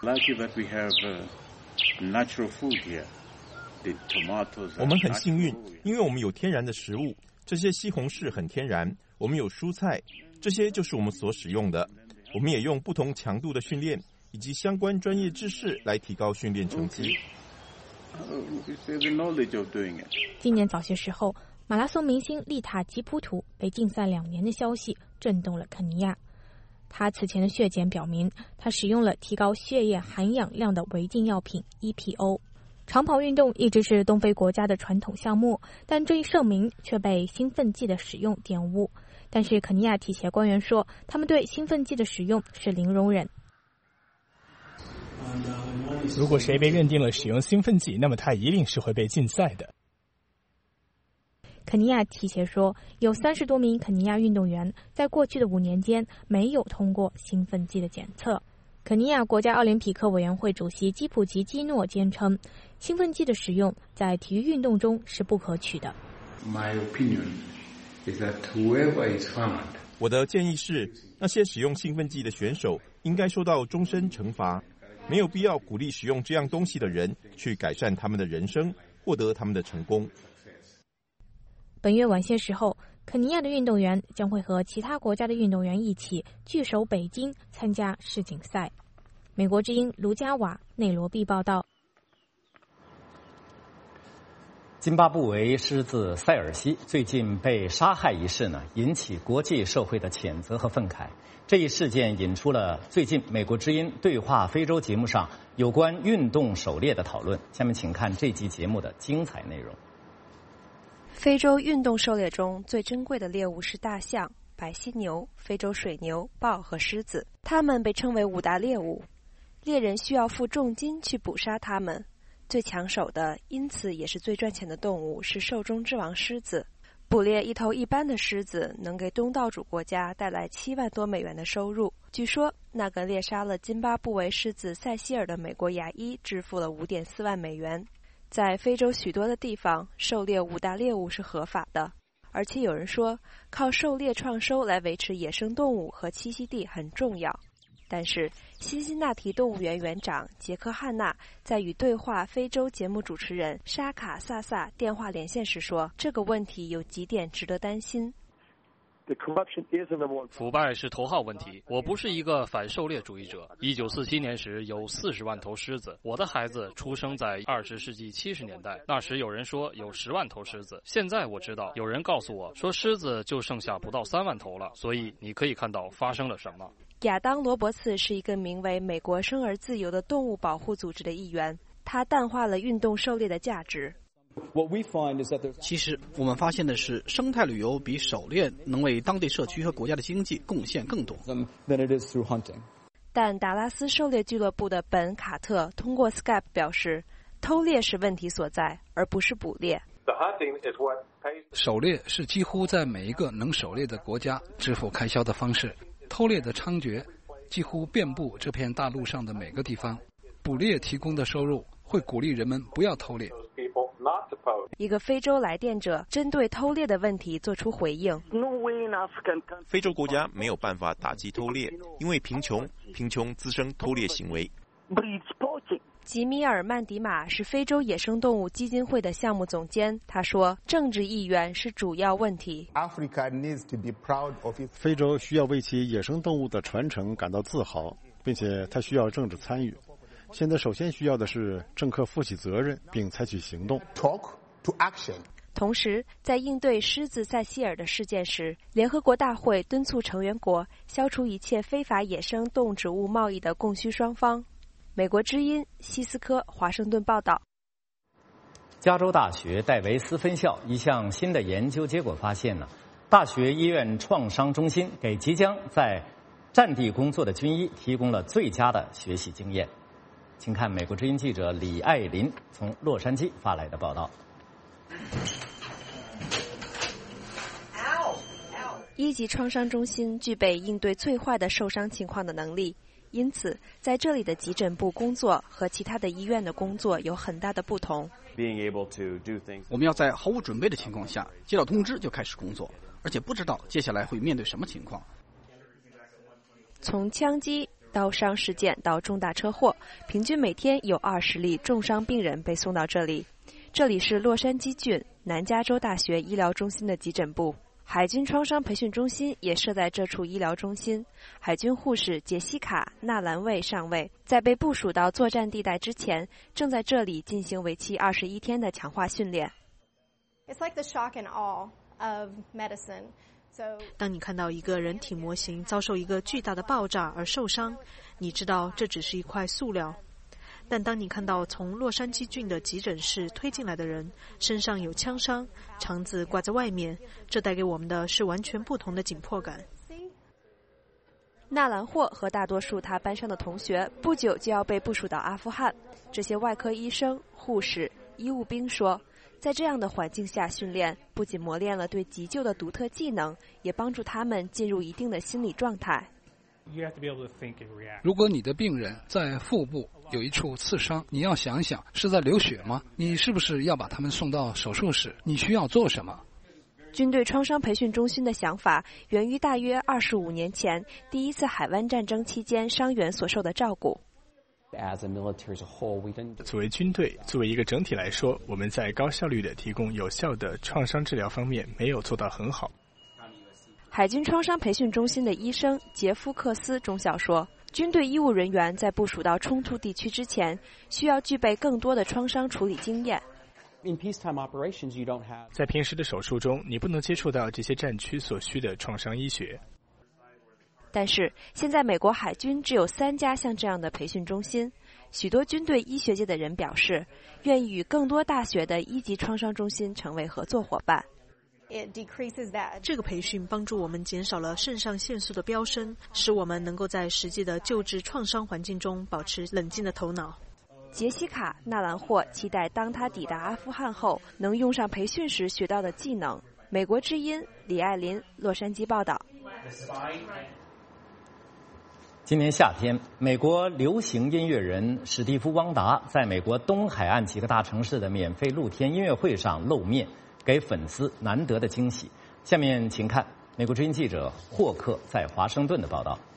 我们很幸运，因为我们有天然的食物，这些西红柿很天然，我们有蔬菜，这些就是我们所使用的。我们也用不同强度的训练以及相关专业知识来提高训练成绩。 今年早些时候，马拉松明星丽塔·吉普图被禁赛2年的消息震动了肯尼亚。他此前的血检表明，他使用了提高血液含氧量的违禁药品 EPO。长跑运动一直是东非国家的传统项目，但这一声明却被兴奋剂的使用玷污。但是肯尼亚体协官员说，他们对兴奋剂的使用是零容忍。 如果谁被认定了使用兴奋剂，那么他一定是会被禁赛的。 肯尼亚体协说，有30多名肯尼亚运动员在过去的5年间没有通过兴奋剂的检测。肯尼亚国家奥林匹克委员会主席基普吉基诺坚称，兴奋剂的使用在体育运动中是不可取的。 我的建议是，那些使用兴奋剂的选手应该受到终身惩罚，没有必要鼓励使用这样东西的人去改善他们的人生，获得他们的成功。 本月晚些时候，肯尼亚的运动员将会和其他国家的运动员一起聚首北京参加世锦赛。美国之音卢加瓦内罗毕报道。 津巴布韦狮子塞尔西最近被杀害一事呢，引起国际社会的谴责和愤慨。这一事件引出了最近美国之音对话非洲节目上有关运动狩猎的讨论。下面请看这集节目的精彩内容。 非洲运动狩猎中最珍贵的猎物是大象、白犀牛、非洲水牛、豹和狮子，它们被称为五大猎物。猎人需要付重金去捕杀它们。最抢手的，因此也是最赚钱的动物是兽中之王狮子。捕猎一头一般的狮子能给东道主国家带来7万多美元的收入。据说，那个猎杀了津巴布韦狮子塞西尔的美国牙医支付了5.4万美元。在非洲许多的地方，狩猎五大猎物是合法的，而且有人说，靠狩猎创收来维持野生动物和栖息地很重要。但是，辛辛那提动物园园长杰克·汉纳在与对话非洲节目主持人沙卡·萨萨电话连线时说，这个问题有几点值得担心。 腐败是头号问题。我不是一个反狩猎主义者。1947年时有40万头狮子，我的孩子出生在20世纪70年代，那时有人说有10万头狮子。现在我知道，有人告诉我说狮子就剩下不到3万头了，所以你可以看到发生了什么。 亚当·罗伯茨是一个名为美国生而自由的动物保护组织的一员，他淡化了运动狩猎的价值。 其实我们发现的是，生态旅游比狩猎能为当地社区和国家的经济贡献更多。 但达拉斯狩猎俱乐部的本·卡特通过 Skype 表示，偷猎是问题所在，而不是捕猎。 狩猎是几乎在每一个能狩猎的国家支付开销的方式。偷猎的猖獗几乎遍布这片大陆上的每个地方，捕猎提供的收入会鼓励人们不要偷猎。 一个非洲来电者针对偷猎的问题做出回应。 非洲国家没有办法打击偷猎，因为贫穷滋生偷猎行为。 吉米尔·曼迪马是非洲野生动物基金会的项目总监，他说，政治意愿是主要问题。 非洲需要为其野生动物的传承感到自豪，并且它需要政治参与。现在首先需要的是政客负起责任并采取行动。 同时，在应对狮子塞西尔的事件时，联合国大会敦促成员国消除一切非法野生动植物贸易的供需双方。美国之音西斯科华盛顿报道。 加州大学戴维斯分校一项新的研究结果发现呢，大学医院创伤中心给即将在战地工作的军医提供了最佳的学习经验。请看美国之音记者李爱林从洛杉矶发来的报道。 一级创伤中心具备应对最坏的受伤情况的能力，因此在这里的急诊部工作和其他的医院的工作有很大的不同。 我们要在毫无准备的情况下接到通知就开始工作，而且不知道接下来会面对什么情况。 从枪击、刀伤事件到重大车祸，平均每天有20例重伤病人被送到这里。这里是洛杉矶郡南加州大学医疗中心的急诊部。海军创伤培训中心也设在这处医疗中心。海军护士杰西卡·纳兰卫上尉在被部署到作战地带之前，正在这里进行为期21天的强化训练。 It's like the shock and awe of medicine. 当你看到一个人体模型遭受一个巨大的爆炸而受伤，你知道这只是一块塑料。但当你看到从洛杉矶郡的急诊室推进来的人身上有枪伤，肠子挂在外面，这带给我们的是完全不同的紧迫感。 纳兰霍和大多数他班上的同学不久就要被部署到阿富汗。这些外科医生、护士、医务兵说，在这样的环境下训练，不仅磨练了对急救的独特技能，也帮助他们进入一定的心理状态。 如果你的病人在腹部有一处刺伤，你要想想是在流血吗？你是不是要把他们送到手术室？你需要做什么？ 军队创伤培训中心的想法源于大约25年前第一次海湾战争期间伤员所受的照顾。 作为军队，作为一个整体来说，我们在高效率的提供有效的创伤治疗方面没有做到很好。 海军创伤培训中心的医生杰夫克斯中校说，军队医务人员在部署到冲突地区之前，需要具备更多的创伤处理经验。 在平时的手术中，你不能接触到这些战区所需的创伤医学。 但是现在美国海军只有3家像这样的培训中心，许多军队医学界的人表示，愿意与更多大学的1级创伤中心成为合作伙伴。 这个培训帮助我们减少了肾上腺素的飙升，使我们能够在实际的救治创伤环境中保持冷静的头脑。 杰西卡·纳兰霍期待当他抵达阿富汗后，能用上培训时学到的技能。美国之音李爱林，洛杉矶报道。 今年夏天，美国流行音乐人史蒂夫·汪达在美国东海岸几个大城市的免费露天音乐会上露面，给粉丝难得的惊喜。下面请看美国之音记者霍克在华盛顿的报道。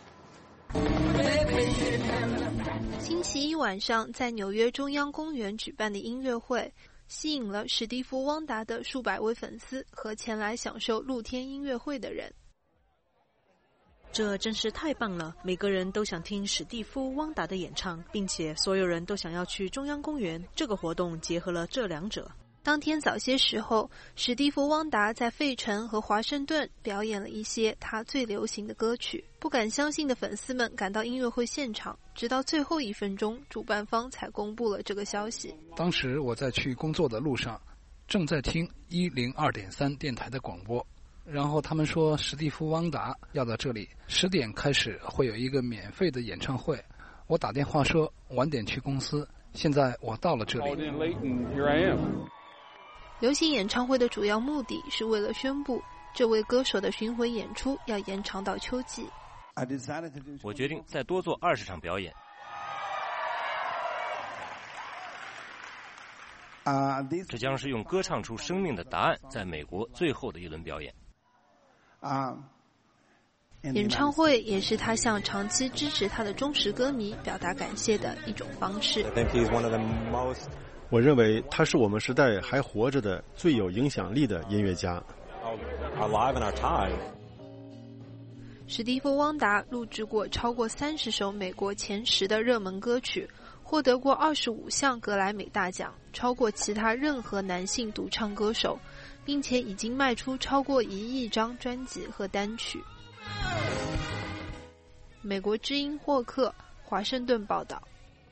星期一晚上，在纽约中央公园举办的音乐会，吸引了史蒂夫·汪达的数百位粉丝和前来享受露天音乐会的人。 这真是太棒了！每个人都想听史蒂夫·汪达的演唱，并且所有人都想要去中央公园。这个活动结合了这两者。 当天早些时候，史蒂夫·汪达在费城和华盛顿表演了一些他最流行的歌曲。不敢相信的粉丝们赶到音乐会现场，直到最后1分钟，主办方才公布了这个消息。 当时我在去工作的路上，正在听102.3电台的广播，然后他们说史蒂夫·汪达要到这里，10点开始会有一个免费的演唱会。我打电话说晚点去公司，现在我到了这里。 流行演唱会的主要目的是为了宣布这位歌手的巡回演出要延长到秋季。 我决定再多做20场表演。这将是用歌唱出生命的答案在美国最后的一轮表演。 演唱会也是他向长期支持他的忠实歌迷表达感谢的一种方式。 我认为他是我们时代还活着的最有影响力的音乐家。 史蒂夫·汪达录制过超过30首美国前10的热门歌曲，获得过25项格莱美大奖，超过其他任何男性独唱歌手，并且已经卖出超过1亿张专辑和单曲。美国之音霍克，华盛顿报道。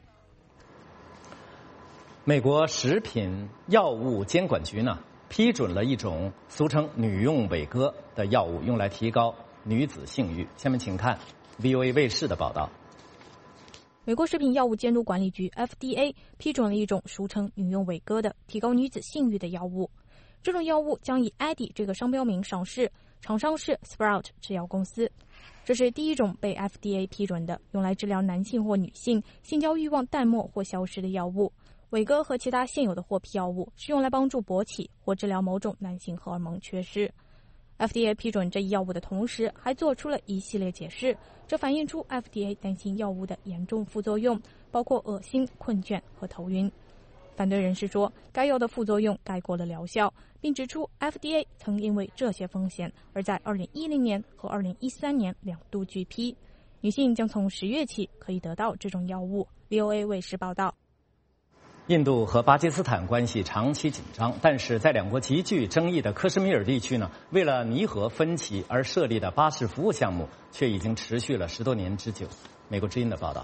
美国食品药物监管局呢，批准了一种俗称女用伟哥的药物，用来提高女子性欲。下面请看 VOA 卫视的报道。 美国食品药物监督管理局 FDA 批准了一种俗称女用伟哥的提高女子性欲的药物。这种药物将以 Adi 这个商标名上市，厂商是 Sprout 制药公司。这是第一种被 FDA 批准的用来治疗男性或女性性交欲望淡漠或消失的药物。伟哥和其他现有的获批药物是用来帮助勃起或治疗某种男性荷尔蒙缺失。FDA 批准这一药物的同时，还做出了一系列解释，这反映出 FDA 担心药物的严重副作用，包括恶心、困倦和头晕。反对人士说，该药的副作用盖过了疗效，并指出 FDA 曾因为这些风险而在2010年和2013年2度拒批。女性将从10月起可以得到这种药物。VOA 卫视报道。 印度和巴基斯坦关系长期紧张，但是在两国极具争议的克什米尔地区呢，为了弥合分歧而设立的巴士服务项目却已经持续了10多年之久。美国之音的报道。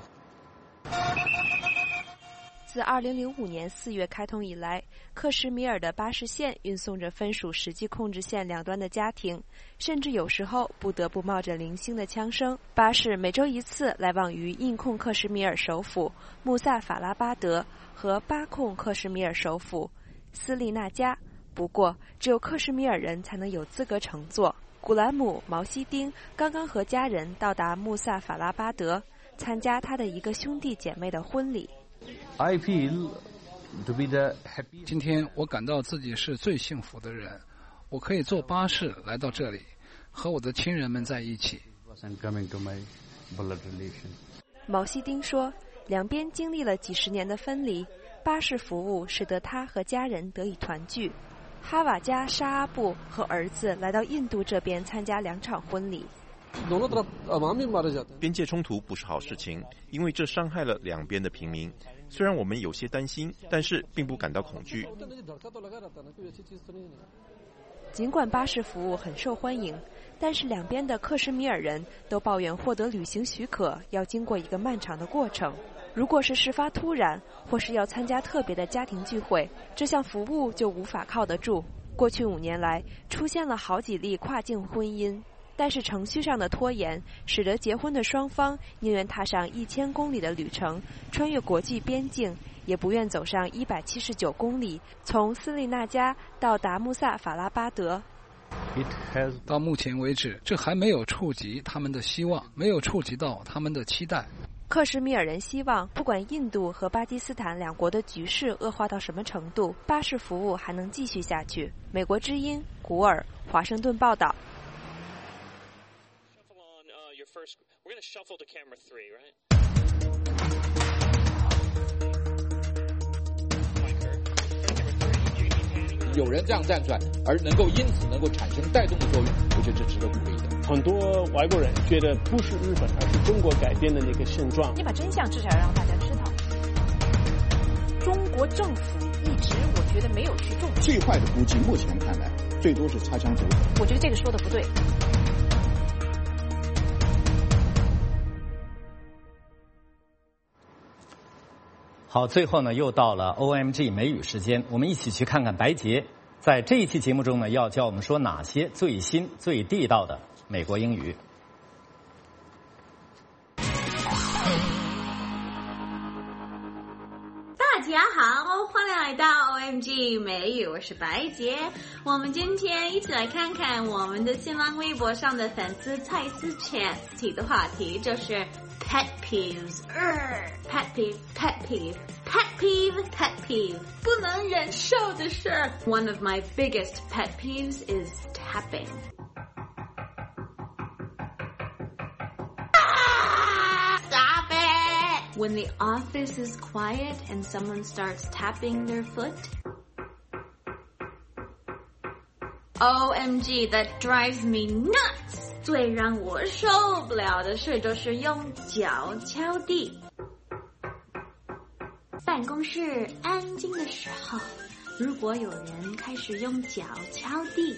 自2005年4月开通以来，克什米尔的巴士线运送着分属实际控制线两端的家庭，甚至有时候不得不冒着零星的枪声。巴士每周1次来往于印控克什米尔首府穆萨法拉巴德和巴控克什米尔首府斯利纳加，不过只有克什米尔人才能有资格乘坐。 古兰姆·毛希丁刚刚和家人到达穆萨法拉巴德，参加他的一个兄弟姐妹的婚礼。 今天我感到自己是最幸福的人，我可以坐巴士来到这里，和我的亲人们在一起。 毛希丁说，两边经历了几10年的分离，巴士服务使得他和家人得以团聚。哈瓦加·沙阿布和儿子来到印度这边参加2场婚礼。 边界冲突不是好事情，因为这伤害了两边的平民。虽然我们有些担心，但是并不感到恐惧。 尽管巴士服务很受欢迎，但是两边的克什米尔人都抱怨获得旅行许可要经过一个漫长的过程。如果是事发突然，或是要参加特别的家庭聚会，这项服务就无法靠得住。过去5年来，出现了好几例跨境婚姻，但是程序上的拖延，使得结婚的双方宁愿踏上1000公里的旅程，穿越国际边境，也不愿走上179公里，从斯利纳加到达穆萨法拉巴德。 到目前为止，这还没有触及他们的希望，没有触及到他们的期待。 克什米尔人希望，不管印度和巴基斯坦两国的局势恶化到什么程度，巴士服务还能继续下去。美国之音，古尔，华盛顿报道。 有人这样站出来，而因此能够产生带动的作用，我觉得这值得鼓励的。 很多外国人觉得不是日本，而是中国改变的那个现状。 你把真相至少要让大家知道。中国政府一直我觉得没有去重视。 最坏的估计，目前看来最多是擦枪走火。 我觉得这个说的不对。 好，最后呢，又到了 OMG 美语时间，我们一起去看看白洁在这一期节目中呢，要教我们说哪些最新、最地道的美国英语。 大家好，欢迎来到 OMG 美语，我是白洁。我们今天一起来看看我们的新浪微博上的粉丝蔡思 Chance 提的话题，就是 pet peeves， pet peeve pet peeve pet peeve pet peeve， 不能忍受的事。One of my biggest pet peeves is tapping. Stop it! When the office is quiet and someone starts tapping their foot. OMG, that drives me nuts! 最让我受不了的事就是用脚敲地。办公室安静的时候，如果有人开始用脚敲地，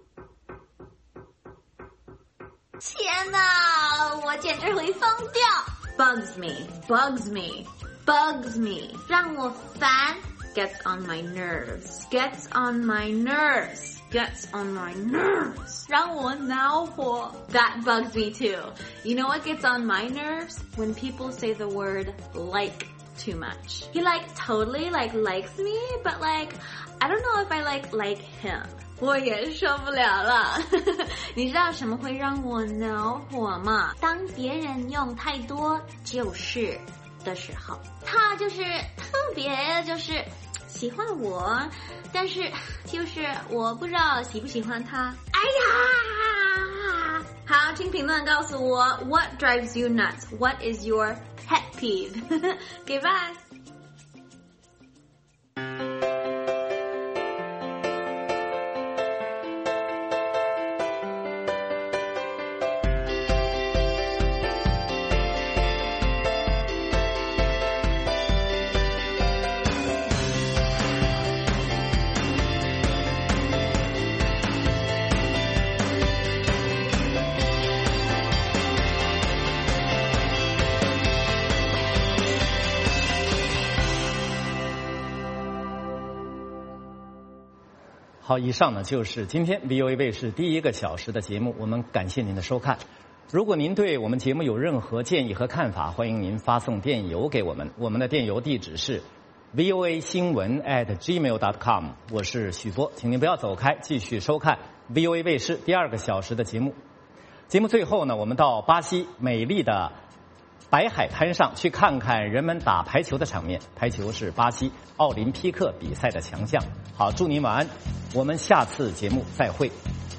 天哪，我简直会疯掉 ！Bugs me, bugs me, bugs me， 让我烦 ，gets on my nerves, gets on my nerves, gets on my nerves， 让我恼火 ，that bugs me too. You know what gets on my nerves? When people say the word like too much. He totally likes me, but I don't know if I like him. 我也受不了了。你知道什么会让我恼火吗？当别人用太多就是的时候，他就是特别就是喜欢我，但是就是我不知道喜不喜欢他。哎呀！好，请评论告诉我 What drives you nuts? What is your pet peeve? Goodbye. 好，以上呢就是今天 VOA 卫视第1个小时的节目，我们感谢您的收看。如果您对我们节目有任何建议和看法，欢迎您发送电邮给我们，我们的电邮地址是 VOA 新闻@gmail.com， 我是许波，请您不要走开，继续收看 VOA 卫视第2个小时的节目。节目最后呢，我们到巴西美丽的白海滩上去看看人们打排球的场面。排球是巴西奥林匹克比赛的强项。好，祝您晚安，我们下次节目再会。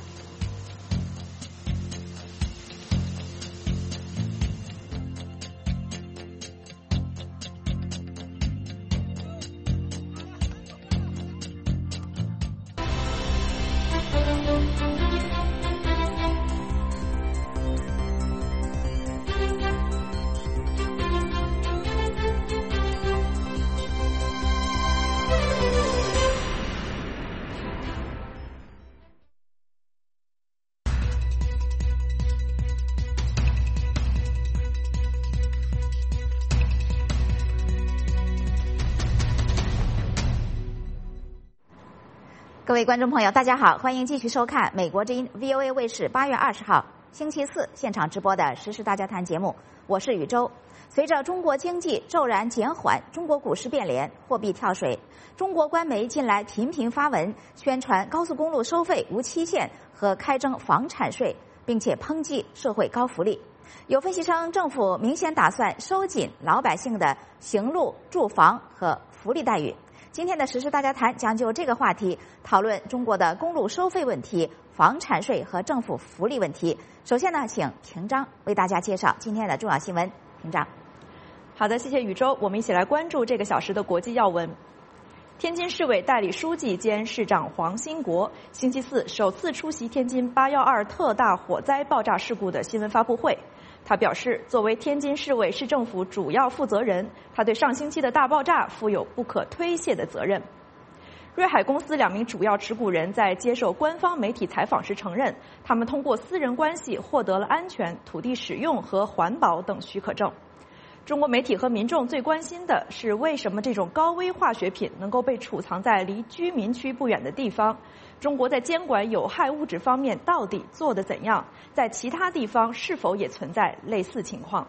各位观众朋友，大家好，欢迎继续收看美国之音 VOA 卫视8月20号星期四现场直播的时事大家谈节目，我是宇宙。随着中国经济骤然减缓，中国股市变脸，货币跳水，中国官媒近来频频发文宣传高速公路收费无期限和开征房产税，并且抨击社会高福利。有分析称，政府明显打算收紧老百姓的行路、住房和福利待遇。今天的时事大家谈将就这个话题讨论中国的公路收费问题、房产税和政府福利问题。首先呢，请平章为大家介绍今天的重要新闻。平章。 好的，谢谢宇宙。我们一起来关注这个小时的国际要闻。天津市委代理书记兼市长黄兴国星期四首次出席天津812特大火灾爆炸事故的新闻发布会。他表示，作为天津市委市政府主要负责人，他对上星期的大爆炸负有不可推卸的责任。瑞海公司2名主要持股人在接受官方媒体采访时承认，他们通过私人关系获得了安全、土地使用和环保等许可证。中国媒体和民众最关心的是，为什么这种高危化学品能够被储藏在离居民区不远的地方？中国在监管有害物质方面到底做得怎样？在其他地方是否也存在类似情况？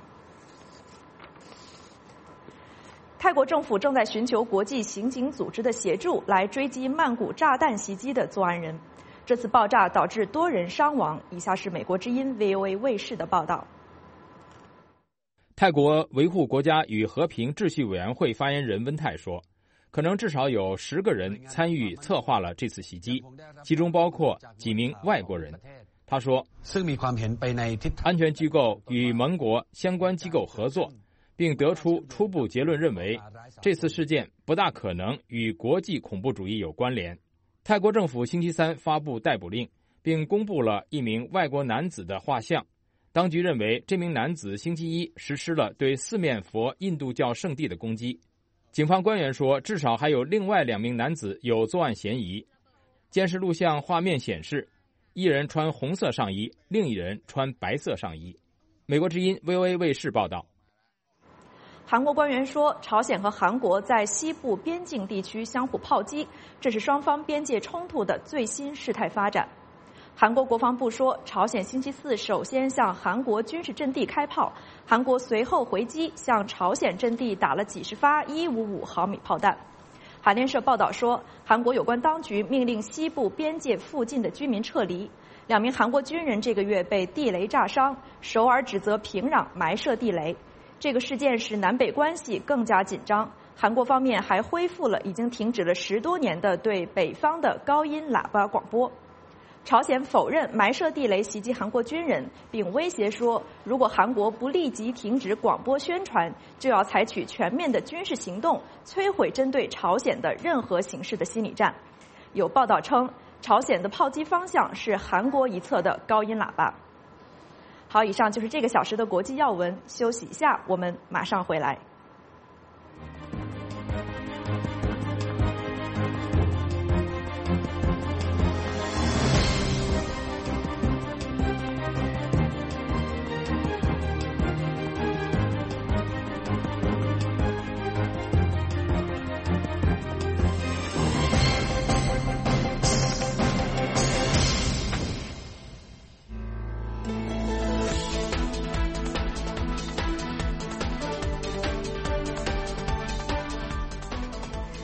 泰国政府正在寻求国际刑警组织的协助，来追击曼谷炸弹袭击的作案人。这次爆炸导致多人伤亡。以下是美国之音 VOA 卫视的报道。 泰国维护国家与和平秩序委员会发言人温泰说，可能至少有10个人参与策划了这次袭击，其中包括几名外国人。他说，安全机构与盟国相关机构合作，并得出初步结论，认为这次事件不大可能与国际恐怖主义有关联。泰国政府星期三发布逮捕令，并公布了一名外国男子的画像。当局认为这名男子星期一实施了对四面佛印度教圣地的攻击。警方官员说，至少还有另外2名男子有作案嫌疑。监视录像画面显示，一人穿红色上衣，另一人穿白色上衣。美国之音 VOA 卫视报道。 韩国官员说，朝鲜和韩国在西部边境地区相互炮击，这是双方边界冲突的最新事态发展。韩国国防部说，朝鲜星期四首先向韩国军事阵地开炮，韩国随后回击，向朝鲜阵地打了几十发155毫米炮弹。韩联社报道说，韩国有关当局命令西部边界附近的居民撤离。2名韩国军人这个月被地雷炸伤，首尔指责平壤埋设地雷。这个事件使南北关系更加紧张。韩国方面还恢复了已经停止了10多年的对北方的高音喇叭广播。朝鲜否认埋设地雷袭击韩国军人，并威胁说，如果韩国不立即停止广播宣传，就要采取全面的军事行动，摧毁针对朝鲜的任何形式的心理战。有报道称，朝鲜的炮击方向是韩国一侧的高音喇叭。好，以上就是这个小时的国际要闻，休息一下，我们马上回来。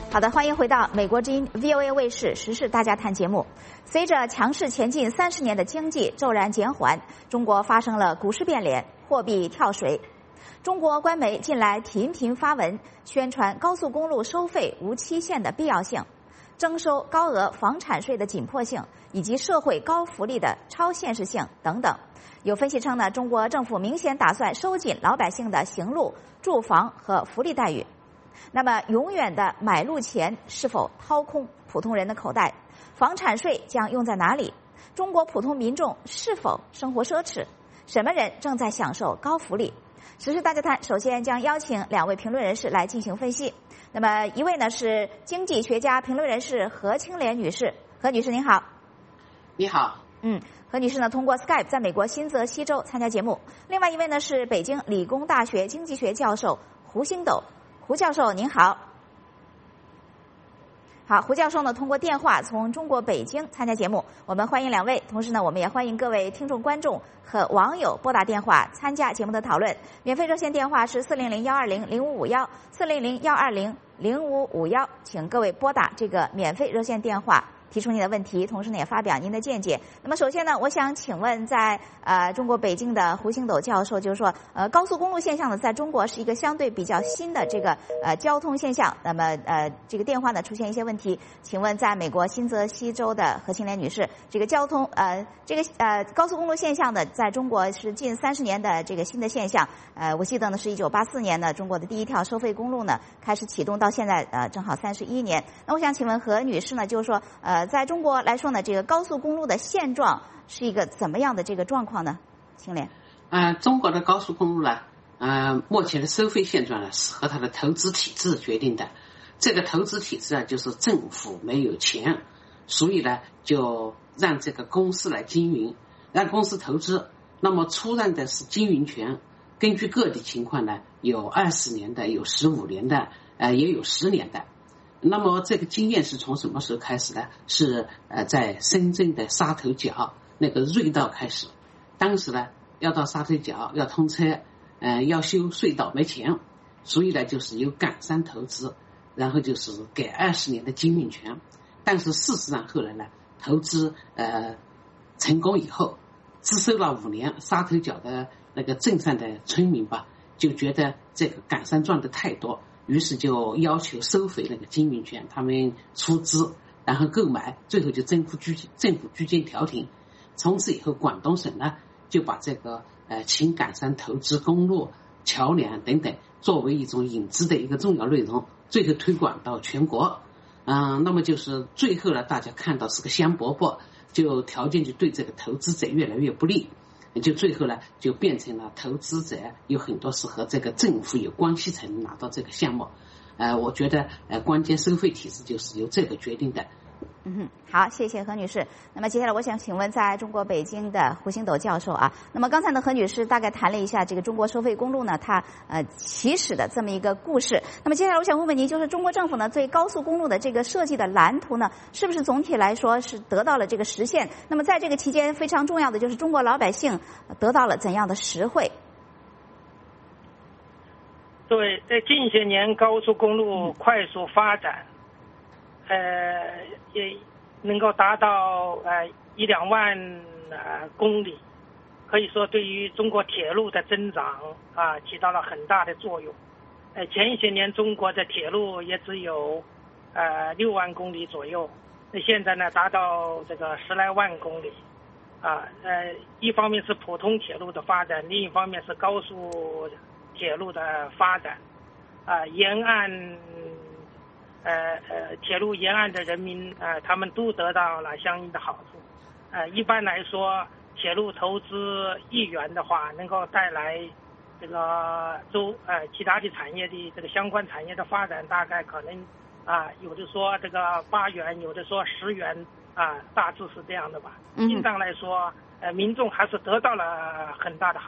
好的，欢迎回到美国之音 VOA 卫视时事大家谈节目。随着强势前进30年的经济骤然减缓，中国发生了股市变脸、货币跳水。中国官媒近来频频发文宣传高速公路收费无期限的必要性，征收高额房产税的紧迫性，以及社会高福利的超现实性等等。有分析称呢，中国政府明显打算收紧老百姓的行路、住房和福利待遇。那么，永远的买路钱是否掏空普通人的口袋？房产税将用在哪里？中国普通民众是否生活奢侈？什么人正在享受高福利？时事大家谈首先将邀请2位评论人士来进行分析。那么，一位呢是经济学家、评论人士何清莲女士。何女士您好。 你好。 何女士呢通过 Skype 在美国新泽西州参加节目。另外一位呢是北京理工大学经济学教授胡星斗。胡教授您好。好，胡教授呢通过电话从中国北京参加节目，我们欢迎2位。同时呢，我们也欢迎各位听众、观众和网友拨打电话参加节目的讨论。免费热线电话是400-120-0551，400-120-0551，请各位拨打这个免费热线电话，提出您的问题，同时呢也发表您的见解。那么首先呢，我想请问在中国北京的胡星斗教授，就是说高速公路现象呢，在中国是一个相对比较新的这个交通现象。那么这个电话呢出现一些问题，请问在美国新泽西州的何清莲女士，这个交通高速公路现象呢，在中国是近30年的这个新的现象。我记得呢是1984年呢，中国的第一条收费公路呢开始启动，到现在正好31年。那我想请问何女士呢，就是说在中国来说呢，这个高速公路的现状是一个怎么样的这个状况呢？清莲。 中国的高速公路呢，目前的收费现状呢是和它的投资体制决定的。这个投资体制啊，就是政府没有钱，所以呢就让这个公司来经营，让公司投资。那么出让的是经营权，根据各地情况呢，有20年的，有15年的，也有10年的。那么这个经验是从什么时候开始呢？是在深圳的沙头角那个隧道开始。当时呢要到沙头角要通车，要修隧道没钱，所以呢就是由港商投资，然后就是给20年的经营权。但是事实上后来呢，投资成功以后，只收了5年，沙头角的那个镇上的村民吧就觉得这个港商赚的太多，于是就要求收回那个经营权，他们出资然后购买，最后就政府居间调停。从此以后，广东省呢就把这个请港商投资公路、桥梁等等作为一种引资的一个重要内容，最后推广到全国。那么就是最后呢，大家看到是个香饽饽，就条件就对这个投资者越来越不利，就最后呢就变成了投资者有很多是和这个政府有关系才能拿到这个项目。我觉得关键收费体制就是由这个决定的。 好，谢谢何女士。那么接下来我想请问在中国北京的胡星斗教授啊，那么刚才呢何女士大概谈了一下这个中国收费公路呢它起始的这么一个故事。那么接下来我想问问您，就是中国政府呢对高速公路的这个设计的蓝图呢，是不是总体来说是得到了这个实现？那么在这个期间非常重要的就是中国老百姓得到了怎样的实惠？ 对，在近些年高速公路快速发展，也能够达到1-2万公里，可以说对于中国铁路的增长起到了很大的作用。前一些年中国的铁路也只有6万公里左右，那现在呢达到这个10来万公里。一方面是普通铁路的发展，另一方面是高速铁路的发展。沿岸铁路沿岸的人民他们都得到了相应的好处。一般来说，铁路投资1元的话，能够带来这个其他的产业的这个相关产业的发展，大概可能有的说这个8元，有的说10元大致是这样的吧。应当来说，民众还是得到了很大的好处。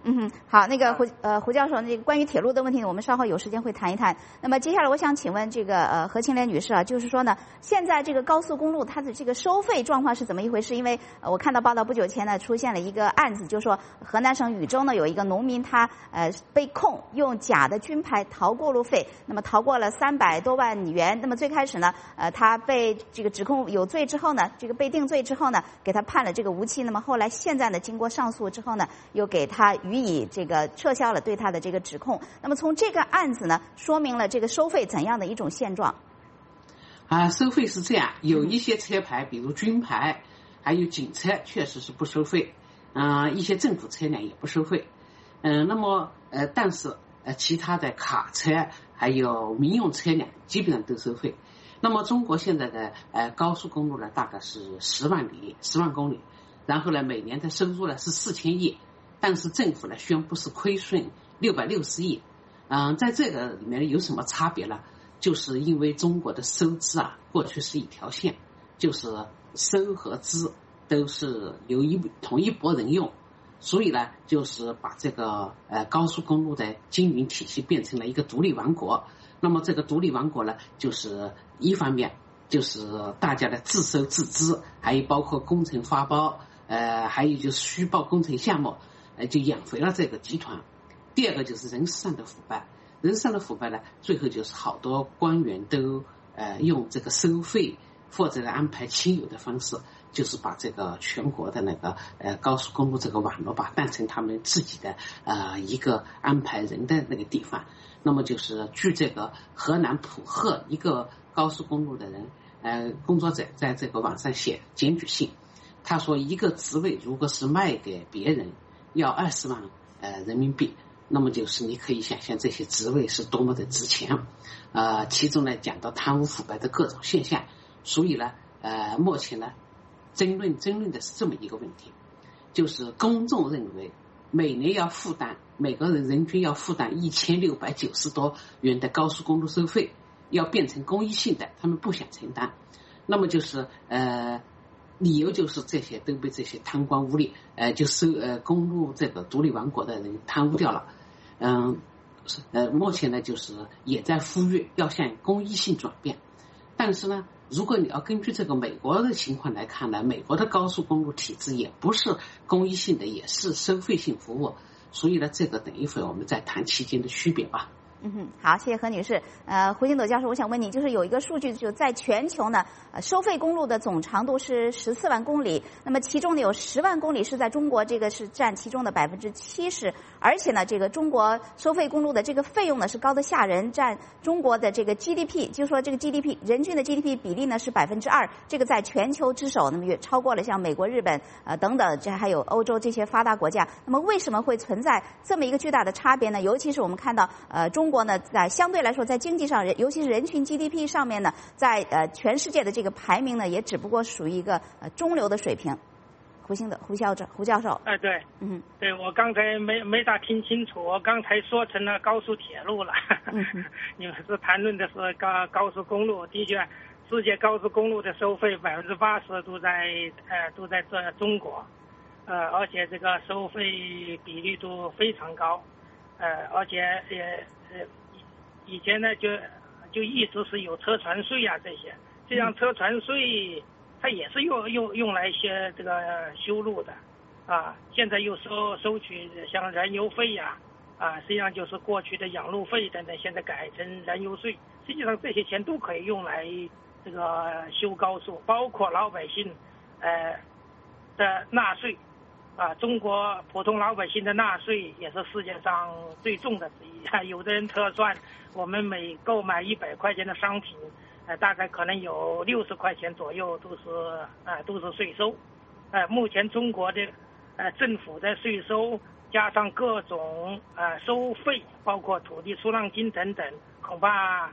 好，那个胡教授，那个关于铁路的问题，我们稍后有时间会谈一谈。那么接下来我想请问这个何庆莲女士啊，就是说呢，现在这个高速公路它的这个收费状况是怎么一回事？因为我看到报道不久前呢出现了一个案子，就是说河南省禹州呢有一个农民他被控用假的军牌逃过路费，那么逃过了300多万元。那么最开始呢他被这个指控有罪之后呢，这个被定罪之后呢，给他判了这个无期。那么后来现在呢经过上诉之后呢，又给他予以这个撤销了对他的这个指控。那么从这个案子呢，说明了这个收费怎样的一种现状？ 收费是这样，有一些车牌，比如军牌，还有警车，确实是不收费。一些政府车辆也不收费。那么但是其他的卡车还有民用车辆基本上都收费。那么中国现在的高速公路呢，大概是10万公里，然后呢每年的收入呢是4000亿。但是政府呢宣布是亏损660亿，在这个里面有什么差别呢？就是因为中国的收支啊，过去是一条线，就是收和支都是由同一拨人用，所以呢，就是把这个高速公路的经营体系变成了一个独立王国。那么这个独立王国呢，就是一方面就是大家的自收自支，还有包括工程发包，还有就是虚报工程项目。就养肥了这个集团。第二个就是人事上的腐败，呢，最后就是好多官员都用这个收费或者安排亲友的方式，就是把这个全国的那个高速公路这个网络吧当成他们自己的一个安排人的那个地方。那么就是据这个河南普贺一个高速公路的人工作者在这个网上写检举信，他说一个职位如果是卖给别人要20万人民币，那么就是你可以想象这些职位是多么的值钱。其中呢讲到贪污腐败的各种现象，所以呢目前呢争论的是这么一个问题，就是公众认为每年要负担每个人人均要负担1690多元的高速公路收费，要变成公益性的，他们不想承担。那么就是理由就是这些都被这些贪官污吏就公路这个独立王国的人贪污掉了。目前呢就是也在呼吁要向公益性转变。但是呢，如果你要根据这个美国的情况来看呢，美国的高速公路体制也不是公益性的，也是收费性服务。所以呢，这个等一会儿我们再谈期间的区别吧。 好，谢谢何女士。胡金斗教授，我想问你，就是有一个数据，就在全球呢，收费公路的总长度是14万公里，那么其中呢有10万公里是在中国，这个是占其中的70%，而且呢，这个中国收费公路的这个费用呢是高得吓人，占中国的这个 GDP， 就是说这个 GDP 人均的 GDP 比例呢是2%，这个在全球之首，那么也超过了像美国、日本等等，这还有欧洲这些发达国家。那么为什么会存在这么一个巨大的差别呢？尤其是我们看到中国呢，在相对来说，在经济上，尤其是人均 GDP 上面呢，在全世界的这个排名呢，也只不过属于一个中流的水平。胡教授。 对，对，我刚才没大听清楚，我刚才说成了高速铁路了。你们是谈论的是高速公路，的确，世界高速公路的收费80%都在中国，而且这个收费比例都非常高。而且以前呢就一直是有车船税啊这些，这样车船税它也是用来些这个修路的现在又收取像燃油费呀实际上就是过去的养路费等等，现在改成燃油税，实际上这些钱都可以用来这个修高速，包括老百姓的纳税。中国普通老百姓的纳税也是世界上最重的之一。有的人测算，我们每购买100块钱的商品，大概可能有60块钱左右都是税收。目前中国的政府的税收加上各种收费，包括土地出让金等等，恐怕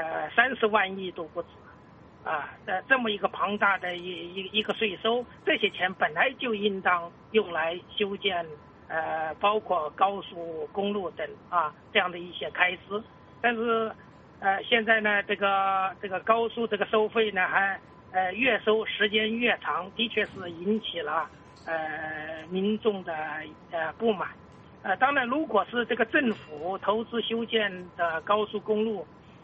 30万亿都不止。这么一个庞大的一个税收，这些钱本来就应当用来修建包括高速公路等这样的一些开支。但是现在呢，这个高速这个收费呢还越收时间越长，的确是引起了民众的不满。 当然，如果是这个政府投资修建的高速公路，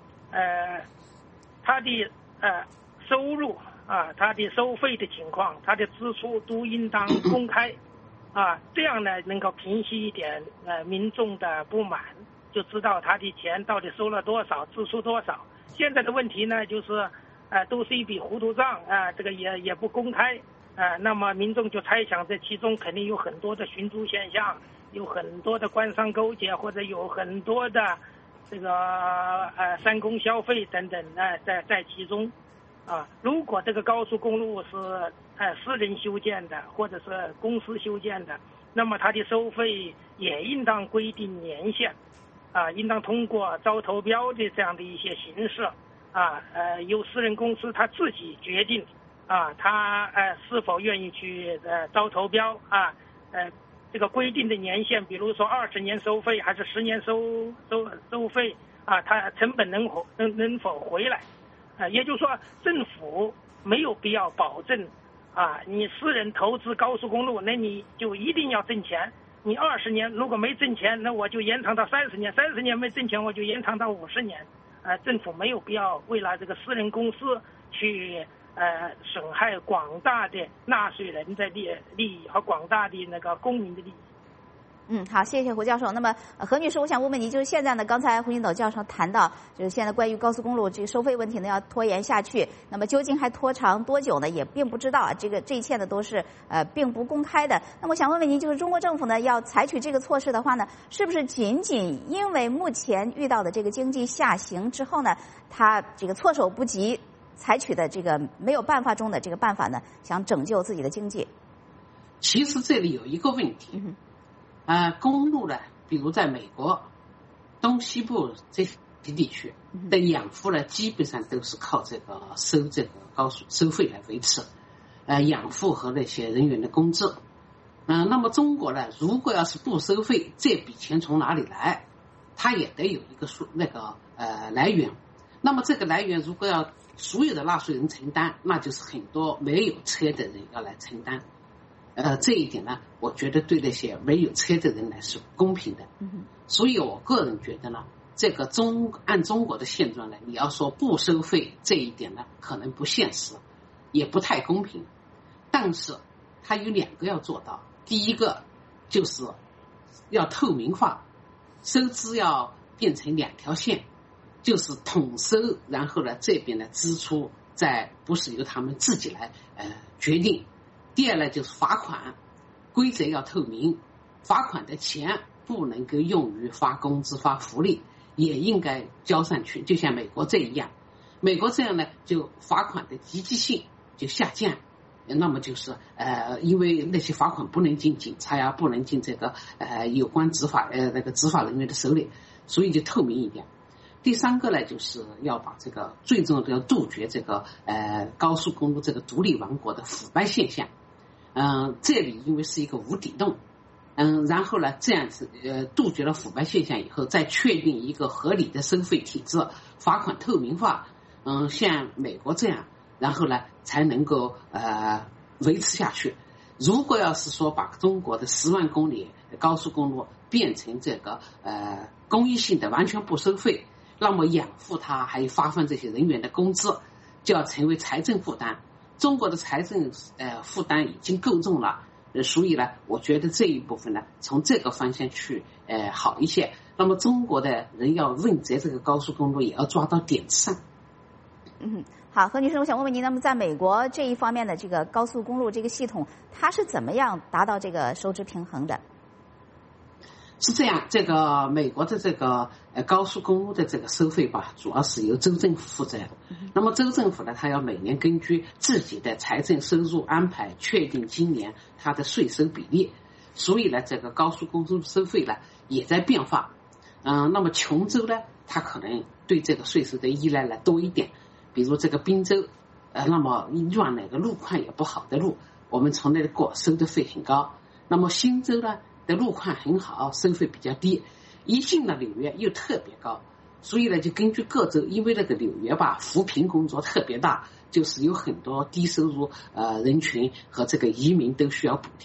它的收入它的收费的情况，它的支出都应当公开这样呢能够平息一点民众的不满，就知道他的钱到底收了多少，支出多少。现在的问题呢，就是都是一笔糊涂账这个也不公开那么民众就猜想这其中肯定有很多的寻租现象，有很多的官商勾结，或者有很多的这个三公消费等等在其中如果这个高速公路是私人修建的或者是公司修建的，那么它的收费也应当规定年限应当通过招投标的这样的一些形式由私人公司他自己决定他是否愿意去招投标这个规定的年限，比如说20年收费还是10年收费它成本能否回来也就是说政府没有必要保证你私人投资高速公路，那你就一定要挣钱。你20年如果没挣钱，那我就延长到30年，30年没挣钱，我就延长到50年。政府没有必要为了这个私人公司去损害广大的纳税人的利益和广大的那个公民的利益。 好，谢谢胡教授。那么何女士，我想问问你，就是现在呢，刚才胡金斗教授谈到，就是现在关于高速公路这个收费问题呢，要拖延下去，那么究竟还拖长多久呢？也并不知道这一切呢都是并不公开的。那么我想问问您，就是中国政府呢要采取这个措施的话呢，是不是仅仅因为目前遇到的这个经济下行之后呢，它这个措手不及，采取的这个没有办法中的这个办法呢，想拯救自己的经济？ 其实这里有一个问题。公路呢，比如在美国东西部这些地区的养护呢，基本上都是靠这个收这个高速收费来维持，养护和那些人员的工资。那么中国呢，如果要是不收费，这笔钱从哪里来？它也得有一个来源。那么这个来源如果要所有的纳税人承担，那就是很多没有车的人要来承担。这一点呢，我觉得对那些没有车的人来是公平的。所以我个人觉得呢，这个按中国的现状呢，你要说不收费这一点呢，可能不现实，也不太公平。但是它有2个要做到，第一个就是要透明化，收支要变成2条线，就是统收，然后呢这边的支出不是由他们自己来决定。第二呢，就是罚款规则要透明，罚款的钱不能够用于发工资发福利，也应该交上去，就像美国这样。美国这样呢，就罚款的积极性就下降，那么就是因为那些罚款不能进警察呀，不能进这个有关执法人员的手里，所以就透明一点。第3个呢，就是要把这个最重要的要杜绝这个高速公路这个独立王国的腐败现象。这里因为是一个无底洞，然后呢这样子杜绝了腐败现象以后，再确定一个合理的收费体制，罚款透明化，像美国这样，然后呢才能够维持下去。如果要是说把中国的10万公里高速公路变成这个公益性的完全不收费，那么养护它还有发放这些人员的工资就要成为财政负担。中国的财政负担已经够重了，所以呢我觉得这一部分呢从这个方向去好一些。那么中国的人要问责这个高速公路也要抓到点子上。 好，何女士，我想问问您，那么在美国这一方面的这个高速公路这个系统，它是怎么样达到这个收支平衡的？ 是这样，这个美国的这个高速公路的这个收费吧，主要是由州政府负责。那么州政府呢，它要每年根据自己的财政收入安排，确定今年它的税收比例。所以呢，这个高速公路收费呢也在变化。那么穷州呢，它可能对这个税收的依赖呢多一点。比如这个滨州，那么让哪个路况也不好的路，我们从那里过收的费很高。那么新州呢的路况很好，收费比较低，一进了纽约又特别高，所以呢就根据各州，因为那个纽约吧扶贫工作特别大，就是有很多低收入人群和这个移民都需要补贴，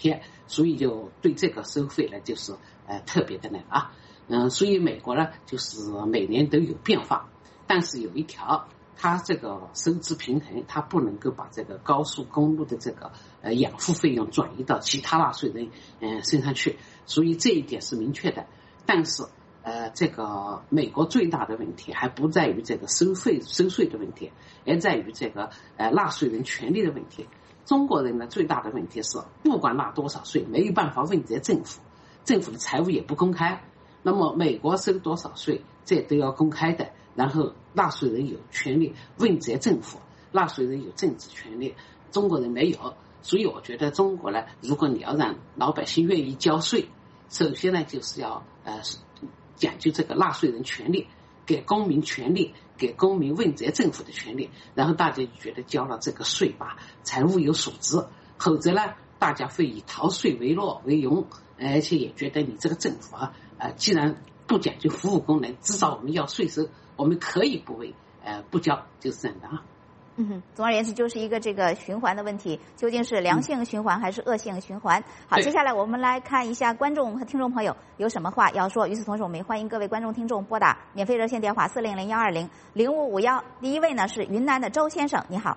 所以就对这个收费呢就是特别的那个啊。所以美国呢就是每年都有变化，但是有一条，它这个收支平衡，它不能够把这个高速公路的这个养护费用转移到其他纳税人身上去，所以这一点是明确的。但是这个美国最大的问题还不在于这个收税的问题，而在于这个纳税人权利的问题。中国人呢最大的问题是，不管纳多少税，没有办法问责政府，政府的财务也不公开。那么美国收多少税，这都要公开的，然后纳税人有权利问责政府，纳税人有政治权利，中国人没有。所以我觉得中国呢，如果你要让老百姓愿意交税，首先呢就是要讲究这个纳税人权利，给公民权利，给公民问责政府的权利，然后大家就觉得交了这个税吧，财务有所值，否则呢大家会以逃税为乐为荣，而且也觉得你这个政府既然不讲究服务功能，至少我们要税收，我们可以不交，就是这样的啊。 总而言之，就是一个这个循环的问题，究竟是良性循环还是恶性循环？好，接下来我们来看一下观众和听众朋友有什么话要说。与此同时，我们也欢迎各位观众听众拨打免费热线电话400-120-0551。第一位呢是云南的周先生，你好。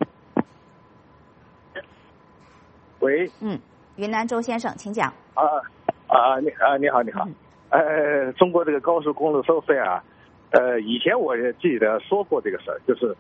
喂。 云南周先生，请讲。 你好。中国这个高速公路收费啊，以前我也记得说过这个事儿，就是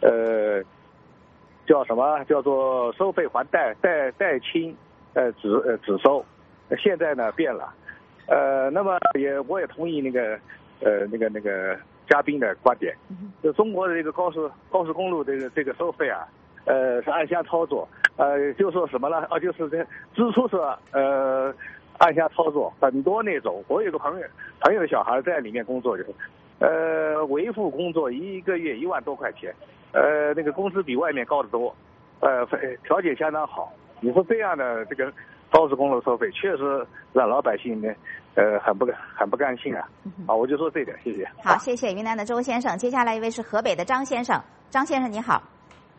叫什么？叫做收费还贷清，只收。现在呢变了，那么我也同意那个嘉宾的观点，就中国的这个高速公路这个收费啊，是暗箱操作，就说什么呢？就是这支出是暗箱操作，很多那种。我有个朋友的小孩在里面工作，就是维护工作一个月1万多块钱，那个工资比外面高得多，条件相当好。你说这样的这个高速公路收费，确实让老百姓呢很不甘心啊。我就说这点，谢谢。 好，谢谢云南的周先生。接下来一位是河北的张先生，张先生你好。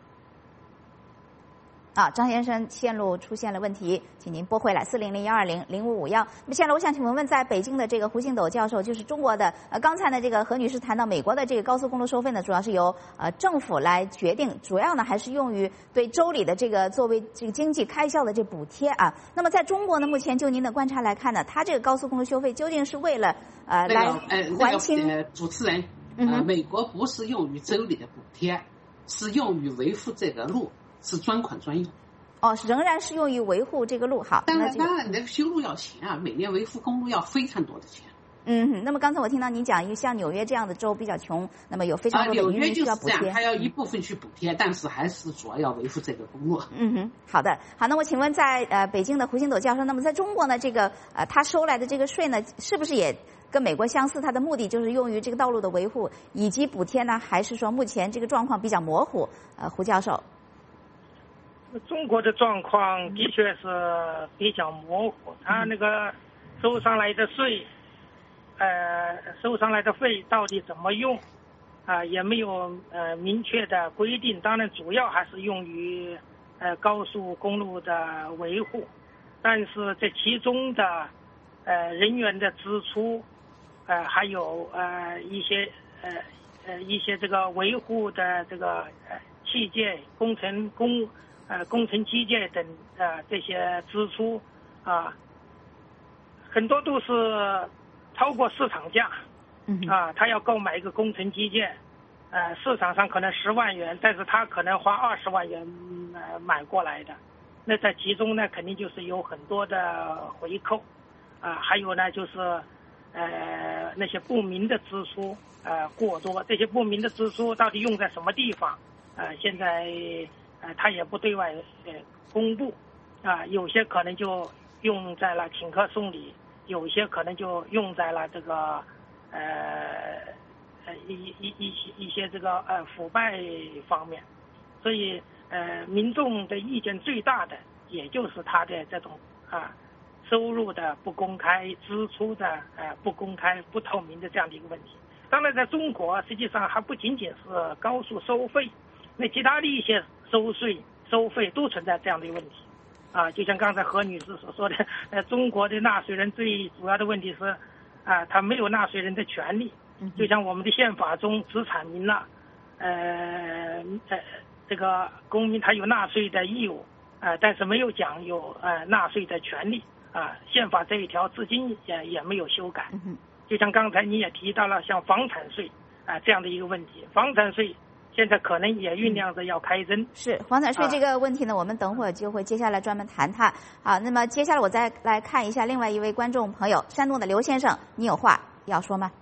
张先生线路出现了问题，请您拨回来400-120-0551。那么现在我想请问，在北京的这个胡星斗教授，就是中国的刚才呢这个何女士谈到美国的这个高速公路收费呢，主要是由政府来决定，主要呢还是用于对州里的这个作为这个经济开销的这补贴啊。那么在中国呢，目前就您的观察来看呢，它这个高速公路收费究竟是为了来还清？ 主持人，美国不是用于州里的补贴，是用于维护这个路。是专款专用， 仍然是用于维护这个路。好， 当然，那个修路要钱啊，每年维护公路要非常多的钱。 那么刚才我听到您讲，像纽约这样的州比较穷，那么有非常多的纽约需要补贴， 它要一部分去补贴，但是还是主要要维护这个公路。 好的，好，那我请问在北京的胡星斗教授，那么在中国呢，这个他收来的这个税呢，是不是也跟美国相似？它的目的就是用于这个道路的维护以及补贴呢，还是说目前这个状况比较模糊？胡教授。 中国的状况的确是比较模糊，他那个收上来的税，收上来的费到底怎么用，也没有明确的规定。当然，主要还是用于高速公路的维护，但是这其中的人员的支出，还有一些这个维护的这个器械、工程机械等这些支出很多都是超过市场价他要购买一个工程机械市场上可能10万元，但是他可能花20万元买过来的，那在其中呢肯定就是有很多的回扣还有呢就是那些不明的支出过多，这些不明的支出到底用在什么地方现在他也不对外公布有些可能就用在了请客送礼，有些可能就用在了这个一些这个腐败方面，所以民众的意见最大的也就是他的这种收入的不公开、支出的不公开、不透明的这样的一个问题。当然，在中国实际上还不仅仅是高速收费，那其他的一些收费都存在这样的一个问题就像刚才何女士所说的，中国的纳税人最主要的问题是，他没有纳税人的权利，就像我们的宪法中只阐明了，这个公民他有纳税的义务，但是没有讲有纳税的权利，宪法这一条至今也没有修改。就像刚才你也提到了像房产税这样的一个问题，房产税现在可能也酝酿着要开征。 是房产税这个问题呢，我们等会儿就会接下来专门谈谈。好，那么接下来我再来看一下另外一位观众朋友，山东的刘先生，你有话要说吗？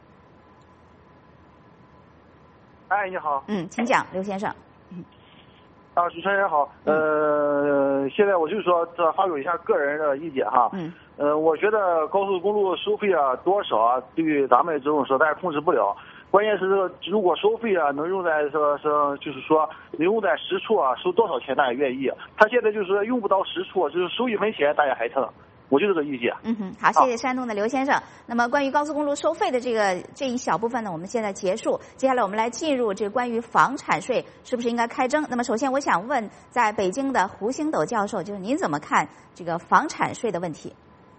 哎，你好。 请讲，刘先生。 主持人好。现在我就说这发表一下个人的意见哈。我觉得高速公路收费多少对于咱们这种实在控制不了。关键是这个，如果收费能用在就是说能用在实处收多少钱大家愿意。他现在就是用不到实处，就是收1分钱大家还疼。我就这个意见。 好，谢谢山东的刘先生。那么关于高速公路收费的这一小部分呢，我们现在结束。接下来我们来进入这关于房产税是不是应该开征。那么首先我想问，在北京的胡星斗教授，就是您怎么看这个房产税的问题？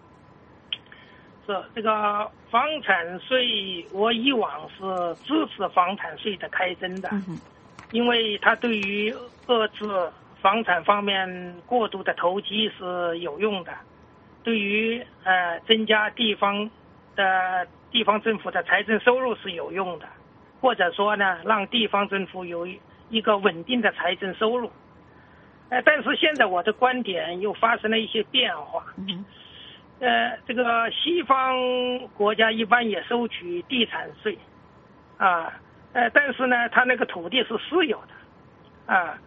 这个房产税，我以往是支持房产税的开征的，因为它对于遏制房产方面过度的投机是有用的。对于增加地方政府的财政收入是有用的，或者说呢，让地方政府有一个稳定的财政收入。但是现在我的观点又发生了一些变化。这个西方国家一般也收取地产税，但是呢，它那个土地是私有的，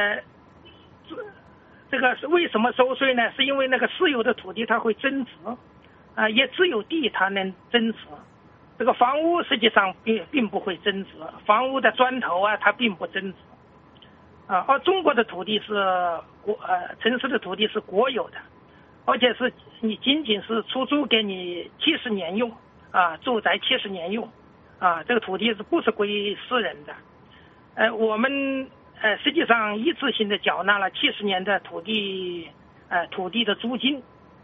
这个是为什么收税呢？是因为那个私有的土地它会增值，也只有地它能增值。这个房屋实际上并不会增值，房屋的砖头它并不增值，而中国的土地是城市的土地是国有的，而且是你仅仅是出租给你70年用，住宅70年用，这个土地是不是归私人的？我们实际上一次性的缴纳了70年的土地的租金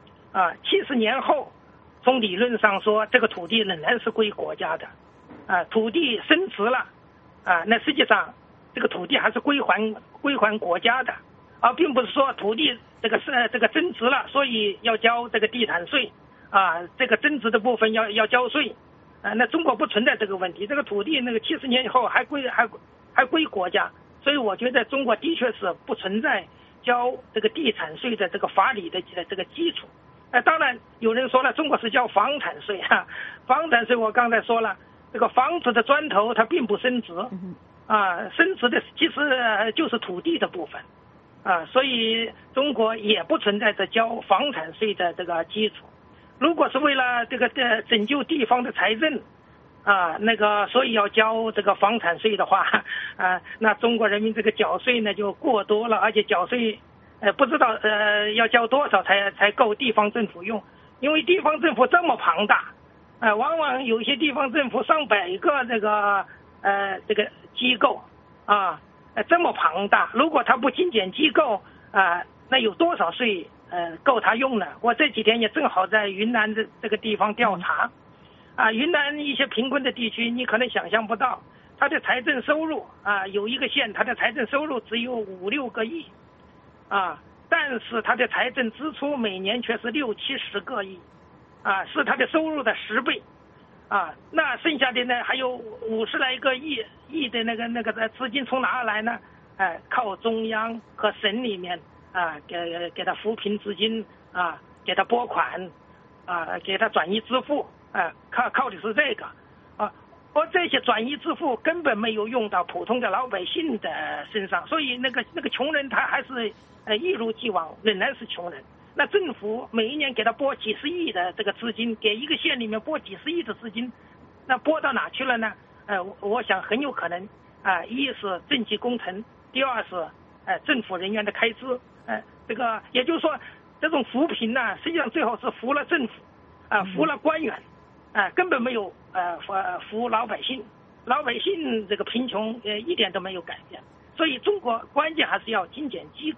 ，70年后，从理论上说，这个土地仍然是归国家的，土地升值了，那实际上这个土地还是归还国家的，而并不是说土地这个增值了，所以要交这个地产税，这个增值的部分要交税，那中国不存在这个问题，这个土地那个70年以后还归国家。所以我觉得中国的确是不存在交这个地产税的这个法理的这个基础。当然有人说了，中国是交房产税房产税我刚才说了，这个房子的砖头它并不升值，升值的其实就是土地的部分，所以中国也不存在着交房产税的这个基础。如果是为了这个拯救地方的财政，所以要交这个房产税的话，那中国人民这个缴税呢就过多了，而且缴税不知道要交多少才够地方政府用，因为地方政府这么庞大，往往有一些地方政府上百个这个机构这么庞大，如果它不精简机构那有多少税够它用呢？我这几天也正好在云南的这个地方调查。云南一些贫困的地区，你可能想象不到，它的财政收入有一个县，它的财政收入只有5-6个亿，但是它的财政支出每年却是60-70个亿，是它的收入的10倍，那剩下的呢还有50来个亿的那个资金从哪来呢？靠中央和省里面给他扶贫资金给他拨款给他转移支付。靠的是这个，而这些转移支付根本没有用到普通的老百姓的身上，所以那个穷人他还是一如既往仍然是穷人。那政府每一年给他拨几十亿的这个资金，给一个县里面拨几十亿的资金，那拨到哪去了呢？我想很有可能一是政绩工程，第二是政府人员的开支，这个也就是说这种扶贫呢，实际上最后是扶了政府，扶了官员。根本没有扶老百姓，老百姓这个贫穷一点都没有改变，所以中国关键还是要精简机构，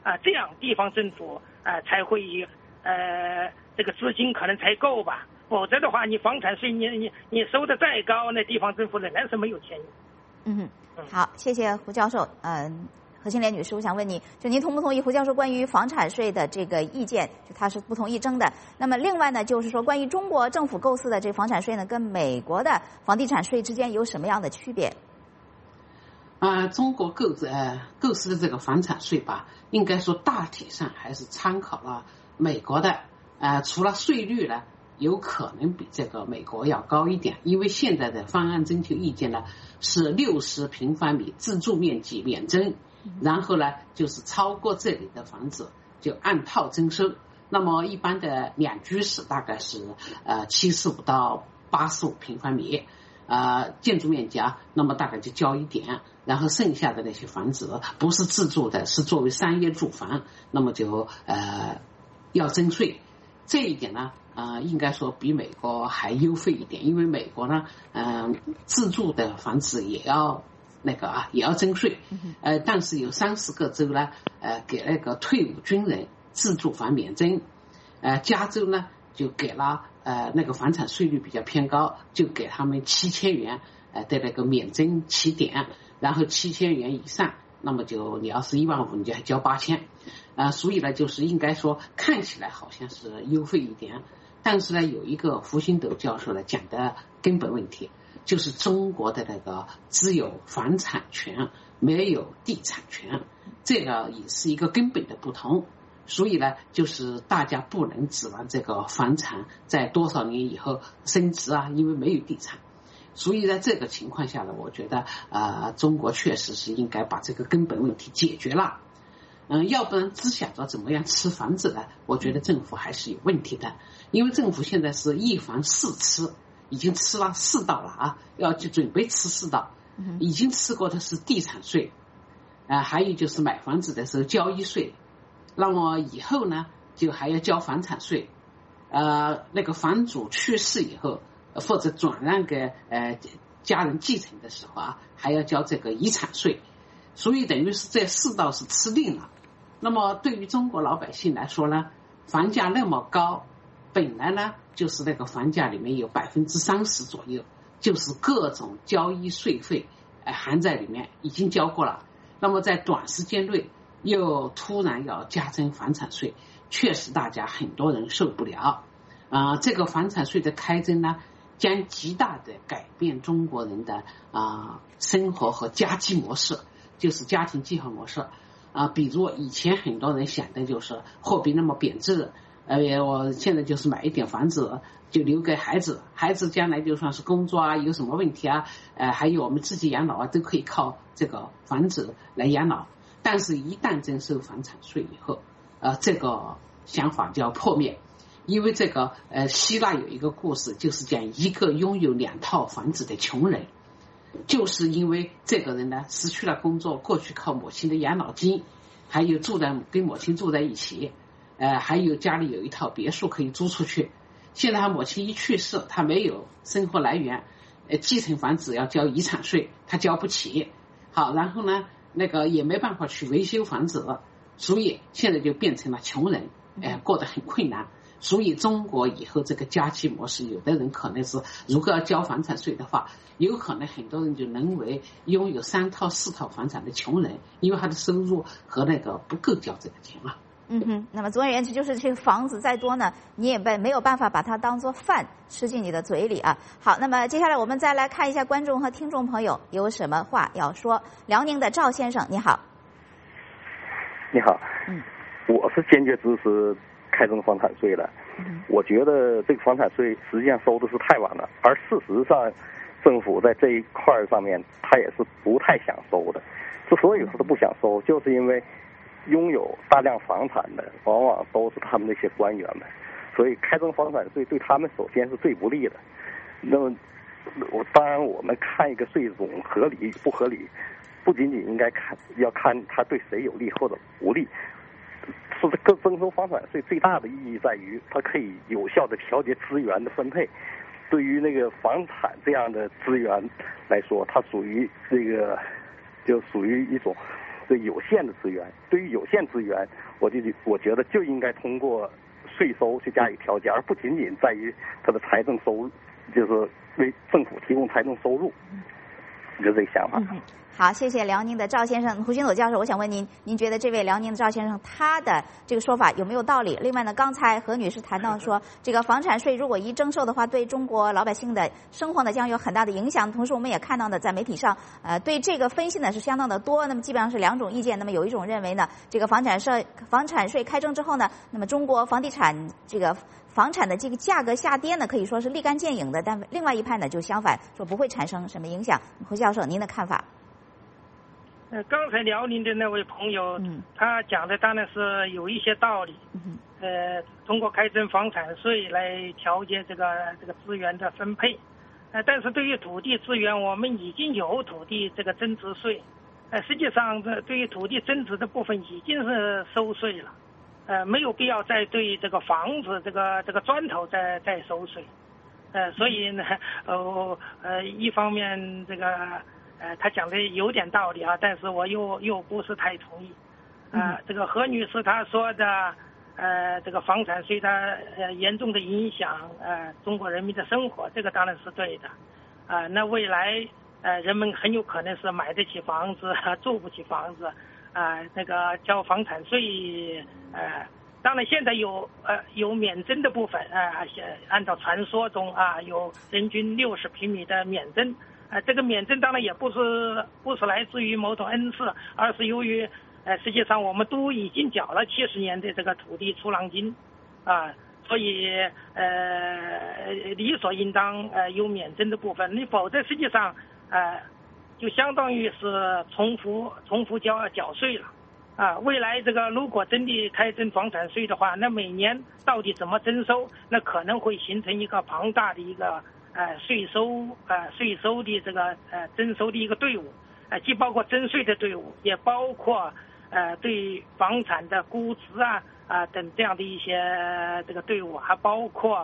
这样地方政府才会这个资金可能才够吧。否则的话，你房产税你收的再高，那地方政府仍然是没有钱用。 好，谢谢胡教授。何新莲女士，我想问你，就您同不同意胡教授关于房产税的这个意见？就他是不同意征的。那么另外呢，就是说关于中国政府构思的这个房产税呢，跟美国的房地产税之间有什么样的区别？ 中国构思的这个房产税吧，应该说大体上还是参考了美国的。除了税率呢，有可能比这个美国要高一点，因为现在的方案征求意见呢是60平方米自住面积免征。然后呢，就是超过这里的房子就按套征收。那么一般的两居室大概是75到85平方米，建筑面积那么大概就交一点，然后剩下的那些房子不是自住的，是作为商业住房，那么就要征税。这一点呢，应该说比美国还优惠一点，因为美国呢，自住的房子也要也要征税，但是有30个州呢，给那个退伍军人自住房免征，加州呢就给了那个房产税率比较偏高，就给他们7000元的那个免征起点，然后7000元以上，那么就你要是15000，你就还交8000，所以呢，就是应该说看起来好像是优惠一点，但是呢，有一个胡新斗教授呢讲的根本问题。就是中国的那个只有房产权没有地产权，这个也是一个根本的不同。所以呢，就是大家不能指望这个房产在多少年以后升值因为没有地产。所以在这个情况下呢，我觉得中国确实是应该把这个根本问题解决了。要不然只想着怎么样吃房子呢，我觉得政府还是有问题的，因为政府现在是一房四吃。已经吃了4道了要去准备吃4道。已经吃过的是地产税，还有就是买房子的时候交易税，那么以后呢就还要交房产税，那个房主去世以后或者转让给家人继承的时候还要交这个遗产税，所以等于是这4道是吃定了。那么对于中国老百姓来说呢，房价那么高，本来呢就是那个房价里面有30%左右，就是各种交易税费含在里面，已经交过了。那么在短时间内又突然要加征房产税，确实大家很多人受不了。这个房产税的开征呢，将极大的改变中国人的生活和家计模式，就是家庭计划模式。比如以前很多人想的就是货币那么贬值。我现在就是买一点房子就留给孩子，孩子将来就算是工作有什么问题还有我们自己养老都可以靠这个房子来养老。但是一旦征收房产税以后，这个想法就要破灭。因为这个希腊有一个故事，就是讲一个拥有2套房子的穷人，就是因为这个人呢失去了工作，过去靠母亲的养老金，还有跟母亲住在一起，还有家里有一套别墅可以租出去。现在他母亲一去世，他没有生活来源，继承房子要交遗产税，他交不起。好，然后呢，那个也没办法去维修房子，所以现在就变成了穷人，过得很困难。所以中国以后这个家计模式，有的人可能是如果要交房产税的话，有可能很多人就沦为拥有3套4套房产的穷人，因为他的收入和那个不够交这个钱了。 那么总而言之，就是这个房子再多呢，你也没有办法把它当做饭吃进你的嘴里好，那么接下来我们再来看一下观众和听众朋友有什么话要说。辽宁的赵先生，你好。 你好。我是坚决支持开征房产税的。我觉得这个房产税实际上收的是太晚了，而事实上政府在这一块上面他也是不太想收的。之所以说不想收，就是因为拥有大量房产的往往都是他们那些官员们，所以开征房产税对他们首先是最不利的。那么当然我们看一个税种合理不合理，不仅仅应该要看它对谁有利或者不利。是这个征收房产税最大的意义在于它可以有效的调节资源的分配。对于那个房产这样的资源来说，它属于这个就属于一种是有限的资源。对于有限资源，我觉得就应该通过税收去加以调节，而不仅仅在于它的财政收入，就是为政府提供财政收入，就这个想法。 好，谢谢辽宁的赵先生。胡金斗教授，我想问您，您觉得这位辽宁的赵先生他的这个说法有没有道理？另外呢，刚才何女士谈到说，这个房产税如果一征收的话，对中国老百姓的生活呢将有很大的影响。同时，我们也看到呢，在媒体上，对这个分析呢是相当的多。那么基本上是两种意见。那么有一种认为呢，这个房产税开征之后呢，那么中国房产的这个价格下跌呢，可以说是立竿见影的。但另外一派呢就相反，说不会产生什么影响。胡教授，您的看法？ 刚才辽宁的那位朋友，他讲的当然是有一些道理。通过开征房产税来调节这个资源的分配。但是对于土地资源，我们已经有土地这个增值税。实际上对于土地增值的部分已经是收税了。没有必要再对这个房子这个砖头再收税。所以呢，一方面这个。他讲的有点道理啊，但是我又不是太同意。这个何女士她说的，这个房产税它严重的影响中国人民的生活，这个当然是对的。那未来人们很有可能是买得起房子，住不起房子，那个交房产税，当然现在有免征的部分，按照传说中有人均60平米的免征。这个免征当然也不是来自于某种恩赐，而是由于实际上我们都已经缴了70年的这个土地出让金，所以理所应当有免征的部分。你否则实际上就相当于是重复缴税了。未来这个如果真的开征房产税的话，那每年到底怎么征收，那可能会形成一个庞大的一个税收的这个征收的一个队伍，既包括征税的队伍，也包括对房产的估值等这样的一些这个队伍，还包括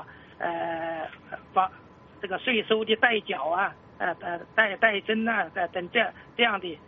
这个税收的代缴代征等这样的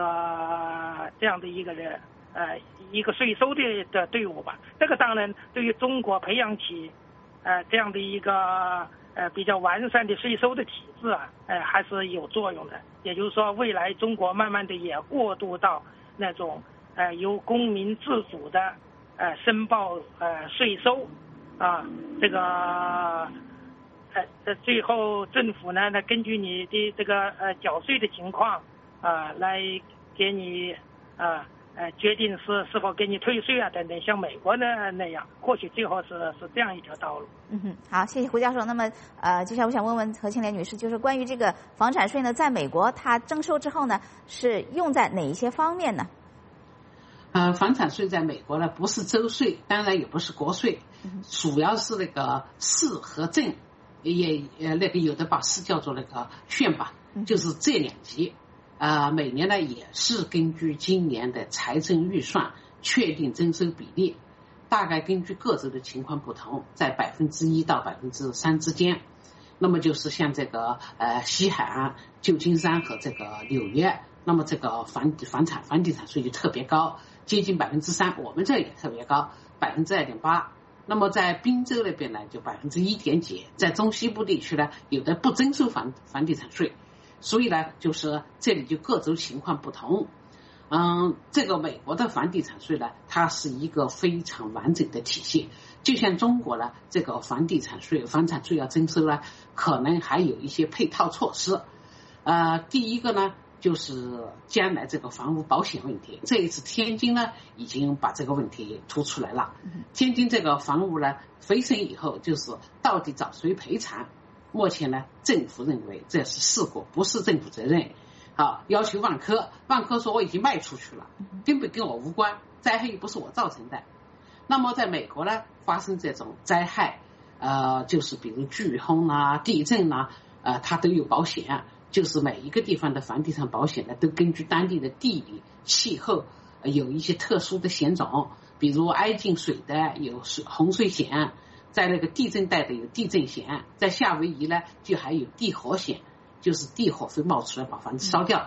一个税收的队伍吧。这个当然对于中国培养起这样的一个比较完善的税收的体制还是有作用的。也就是说，未来中国慢慢的也过渡到那种由公民自主的申报税收这个最后政府呢根据你的这个缴税的情况来给你决定是否给你退税等等，像美国呢那样，或许最后是这样一条道路。 好，谢谢胡教授。那么接下来我想问问何庆莲女士，就是关于这个房产税呢，在美国它征收之后呢，是用在哪一些方面呢？ 房产税在美国呢不是州税，当然也不是国税，主要是那个市和镇，也那个有的把市叫做那个县吧，就是这2级。每年呢也是根据今年的财政预算确定征收比例，大概根据各州的情况不同，在1%到3%之间。那么就是像这个西海岸、旧金山和这个纽约，那么这个房地产税就特别高，接近3%，我们这也特别高，2.8%。那么在宾州那边呢就1.几，在中西部地区呢有的不征收房地产税。所以呢，就是这里就各州情况不同。这个美国的房地产税呢，它是一个非常完整的体系。就像中国呢，这个房产税要征收呢，可能还有一些配套措施。第一个呢，就是将来这个房屋保险问题。这一次天津呢，已经把这个问题突出来了。天津这个房屋呢，飞升以后，就是到底找谁赔偿？目前呢，政府认为这是事故，不是政府责任。要求万科说我已经卖出去了，根本跟我无关，灾害又不是我造成的。那么在美国呢，发生这种灾害，就是比如飓风地震它都有保险，就是每一个地方的房地产保险呢，都根据当地的地理气候有一些特殊的险种，比如挨近水的有洪水险。在那个地震带的有地震险，在夏威夷呢就还有地火险，就是地火会冒出来把房子烧掉。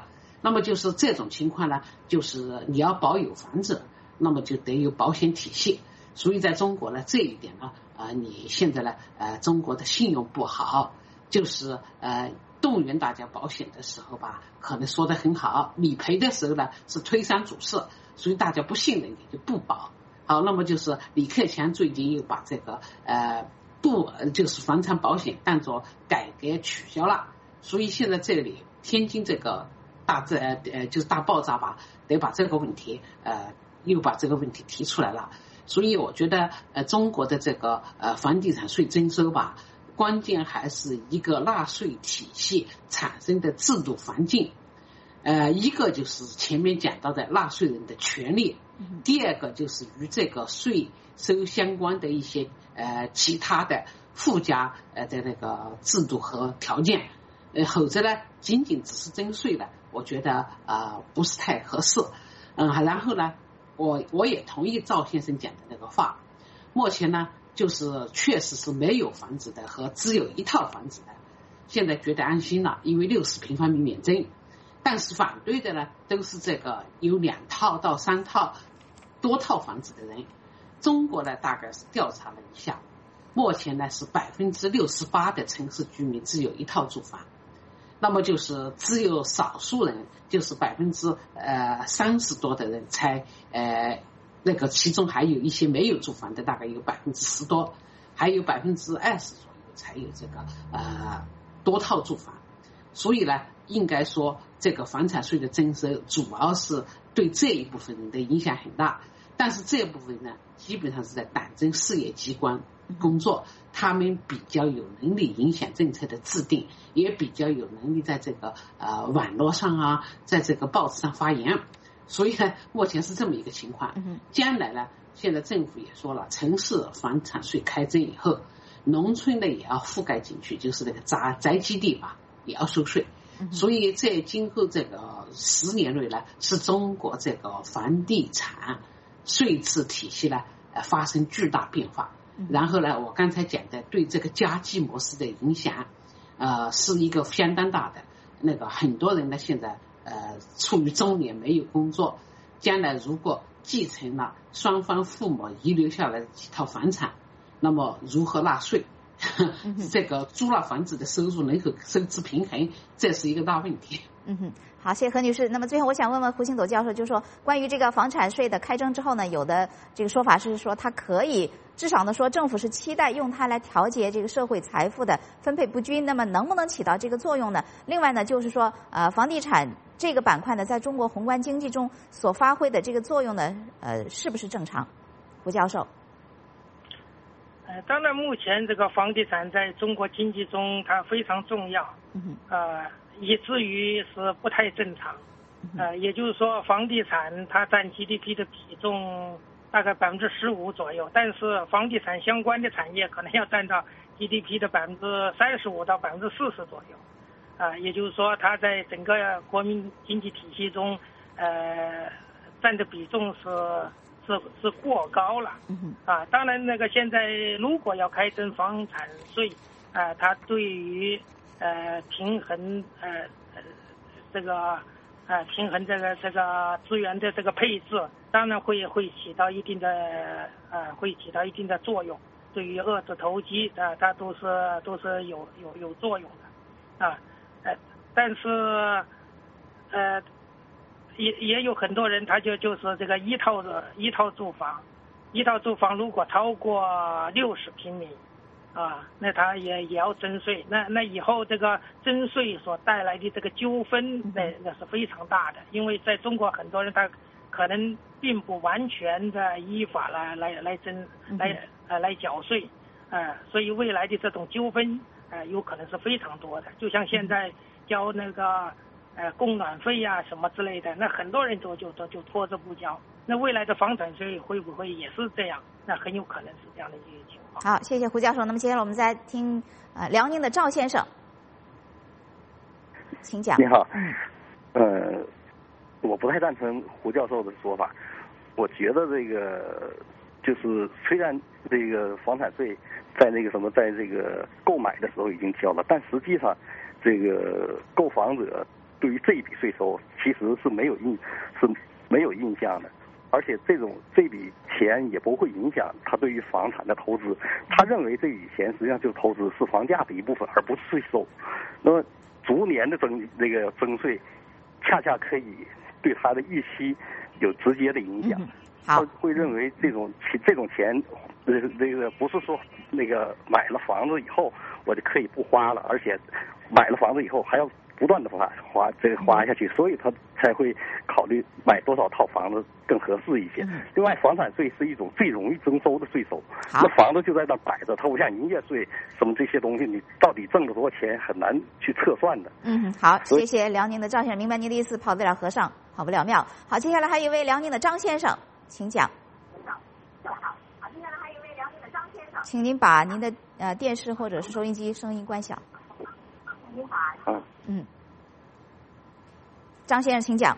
那么就是这种情况呢，就是你要保有房子，那么就得有保险体系。所以在中国呢，这一点呢，你现在呢，中国的信用不好，就是动员大家保险的时候吧，可能说得很好，理赔的时候呢是推三阻四，所以大家不信任你就不保。好，那么就是李克强最近又把这个就是房产保险当作改革取消了，所以现在这里天津这个就是大爆炸吧，得把这个问题又把这个问题提出来了。所以我觉得中国的这个房地产税征收吧，关键还是一个纳税体系产生的制度环境。一个就是前面讲到的纳税人的权利，第二个就是与这个税收相关的一些其他的附加的那个制度和条件，否则呢仅仅只是征税呢，我觉得不是太合适。然后呢，我也同意赵先生讲的那个话，目前呢就是确实是没有房子的和只有一套房子的，现在觉得安心了，因为60平方米免征。但是反对的呢，都是这个有2套到3套多套房子的人。中国呢，大概是调查了一下，目前呢是68%的城市居民只有1套住房，那么就是只有少数人，就是30%多的人才那个其中还有一些没有住房的，大概有10%多，还有20%左右才有这个多套住房。所以呢，应该说这个房产税的征收主要是对这一部分人的影响很大，但是这部分呢，基本上是在党政事业机关工作，他们比较有能力影响政策的制定，也比较有能力在这个网络上啊，在这个报纸上发言。所以呢，目前是这么一个情况。将来呢，现在政府也说了，城市房产税开征以后，农村的也要覆盖进去，就是那个宅基地吧，也要收税。所以在今后这个10年内呢，是中国这个房地产税制体系呢发生巨大变化。然后呢，我刚才讲的对这个家计模式的影响是一个相当大的。那个很多人呢现在处于中年没有工作，将来如果继承了双方父母遗留下来的几套房产，那么如何纳税？这个租了房子的收入能否收支平衡，这是一个大问题。 好，谢谢何女士。那么最后我想问问胡星斗教授，就是说关于这个房产税的开征之后呢，有的这个说法是说它可以至少呢说政府是期待用它来调节这个社会财富的分配不均，那么能不能起到这个作用呢？另外呢，就是说房地产这个板块呢，在中国宏观经济中所发挥的这个作用呢，是不是正常？胡教授。 当然，目前这个房地产在中国经济中它非常重要，以至于是不太正常。也就是说，房地产它占 GDP 的比重大概15%左右，但是房地产相关的产业可能要占到 GDP 的35%到40%左右。也就是说，它在整个国民经济体系中，占的比重是过高了。当然那个现在如果要开征房产税，它对于平衡平衡这个资源的这个配置，当然会起到一定的作用，对于遏制投机它都是有作用的。但是也有很多人他就是这个一套住房如果超过60平米那他也要征税，那以后这个征税所带来的这个纠纷那是非常大的，因为在中国很多人他可能并不完全的依法来缴税，所以未来的这种纠纷有可能是非常多的，就像现在交那个供暖费呀什么之类的，那很多人就拖着不交，那未来的房产税会不会也是这样？那很有可能是这样的一个情况。 好，谢谢胡教授。那么接下来我们再听辽宁的赵先生，请讲。 你好，我不太赞成胡教授的说法。我觉得这个就是虽然这个房产税在这个购买的时候已经交了，但实际上这个购房者对于这一笔税收其实是没有印象的。而且这笔钱也不会影响他对于房产的投资，他认为这笔钱实际上就是投资，是房价的一部分，而不是税收。那么逐年的增税，恰恰可以对他的预期有直接的影响。他会认为这种钱，不是说买了房子以后我就可以不花了，而且买了房子以后还要不断的花下去，所以他才会考虑买多少套房子更合适一些。另外，房产税是一种最容易征收的税收，那房子就在那摆着，它不像营业税什么这些东西，你到底挣了多少钱很难去测算的。 好，谢谢辽宁的赵先生，明白您的意思，跑得了和尚跑不了庙。好，接下来还有一位辽宁的张先生，请讲。请您把您的电视或者是收音机声音关小。张先生，请讲。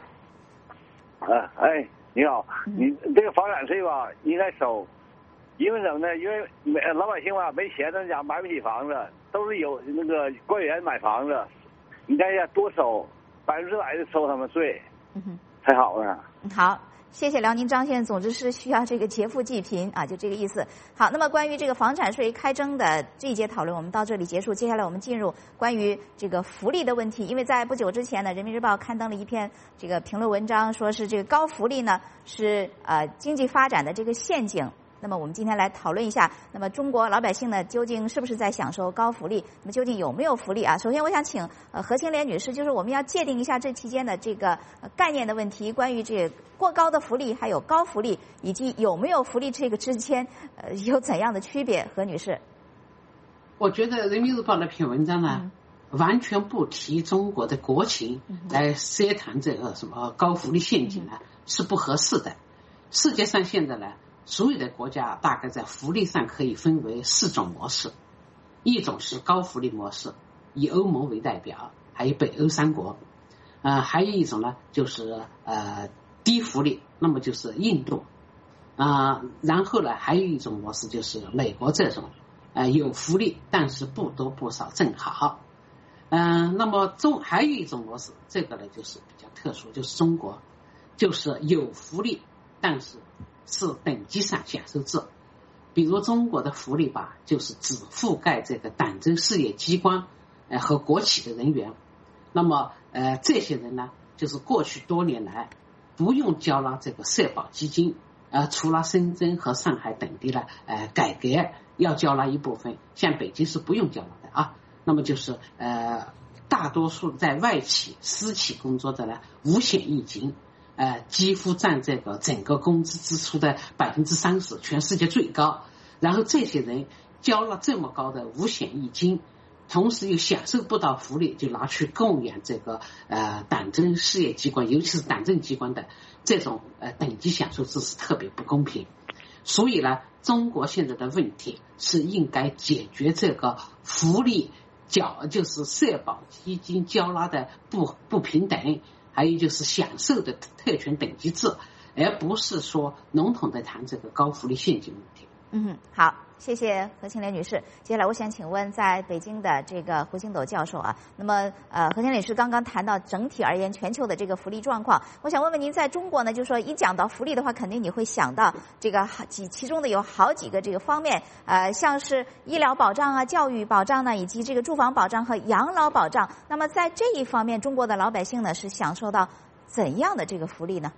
你好，你这个房产税吧应该收，因为什么呢？因为老百姓吧没钱，咱讲买不起房子，都是有那个官员买房子，应该要多收100%的收他们税，才好呢。 好。谢谢辽宁张先生，总之是需要这个劫富济贫啊，就这个意思。好，那么关于这个房产税开征的这一节讨论，我们到这里结束。接下来我们进入关于这个福利的问题，因为在不久之前呢，《人民日报》刊登了一篇这个评论文章，说是这个高福利呢是经济发展的这个陷阱。那么我们今天来讨论一下，那么中国老百姓呢究竟是不是在享受高福利？那么究竟有没有福利啊？首先我想请何清莲女士，就是我们要界定一下这期间的这个概念的问题，关于这个过高的福利还有高福利以及有没有福利这个之间有怎样的区别？何女士， 我觉得人民日报那篇文章呢完全不提中国的国情来涉谈这个什么高福利陷阱呢是不合适的。世界上现在呢所有的国家大概在福利上可以分为4种模式，一种是高福利模式，以欧盟为代表，还有北欧3国，还有一种呢就是低福利，那么就是印度，然后呢还有一种模式就是美国这种，有福利但是不多不少正好，那么还有一种模式，这个呢就是比较特殊，就是中国，就是有福利但是等级上享受制。比如中国的福利吧，就是只覆盖这个党政事业机关和国企的人员。那么这些人呢，就是过去多年来不用交纳这个社保基金，除了深圳和上海等地呢，改革要交纳一部分，像北京是不用交纳的啊。那么就是大多数在外企、私企工作的呢，五险一金。几乎占这个整个工资支出的30%，全世界最高。然后这些人交了这么高的五险一金，同时又享受不到福利，就拿去供养这个党政事业机关，尤其是党政机关的这种等级享受制是特别不公平。所以呢，中国现在的问题是应该解决这个福利就是社保基金交纳的不平等。还有就是享受的特权等级制，而不是说笼统的谈这个高福利陷阱问题。 好，谢谢何清莲女士。接下来我想请问，在北京的这个胡星斗教授啊，那么何清莲女士刚刚谈到整体而言全球的这个福利状况，我想问问您，在中国呢，就是说一讲到福利的话，肯定你会想到这个其中的有好几个这个方面，像是医疗保障啊、教育保障呢，以及这个住房保障和养老保障。那么在这一方面，中国的老百姓呢是享受到怎样的这个福利呢？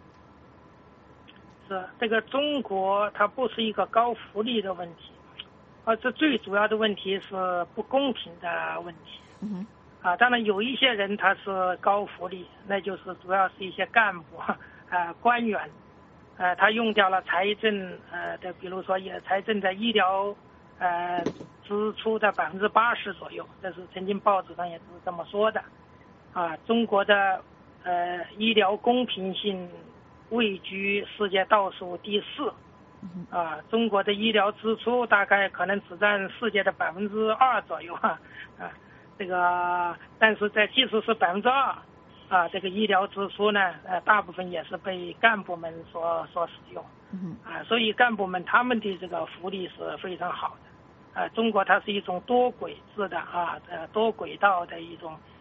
是这个中国它不是一个高福利的问题，而这最主要的问题是不公平的问题。当然有一些人他是高福利，那就是主要是一些干部官员，他用掉了财政的，比如说财政的医疗支出的80%左右，这是曾经报纸上也是这么说的。中国的医疗公平性位居世界倒数第4，中国的医疗支出大概可能只占世界的2%左右这个但是即使是2%这个医疗支出呢，大部分也是被干部们所使用，所以干部们他们的这个福利是非常好的。中国它是一种多轨制的多轨道的一种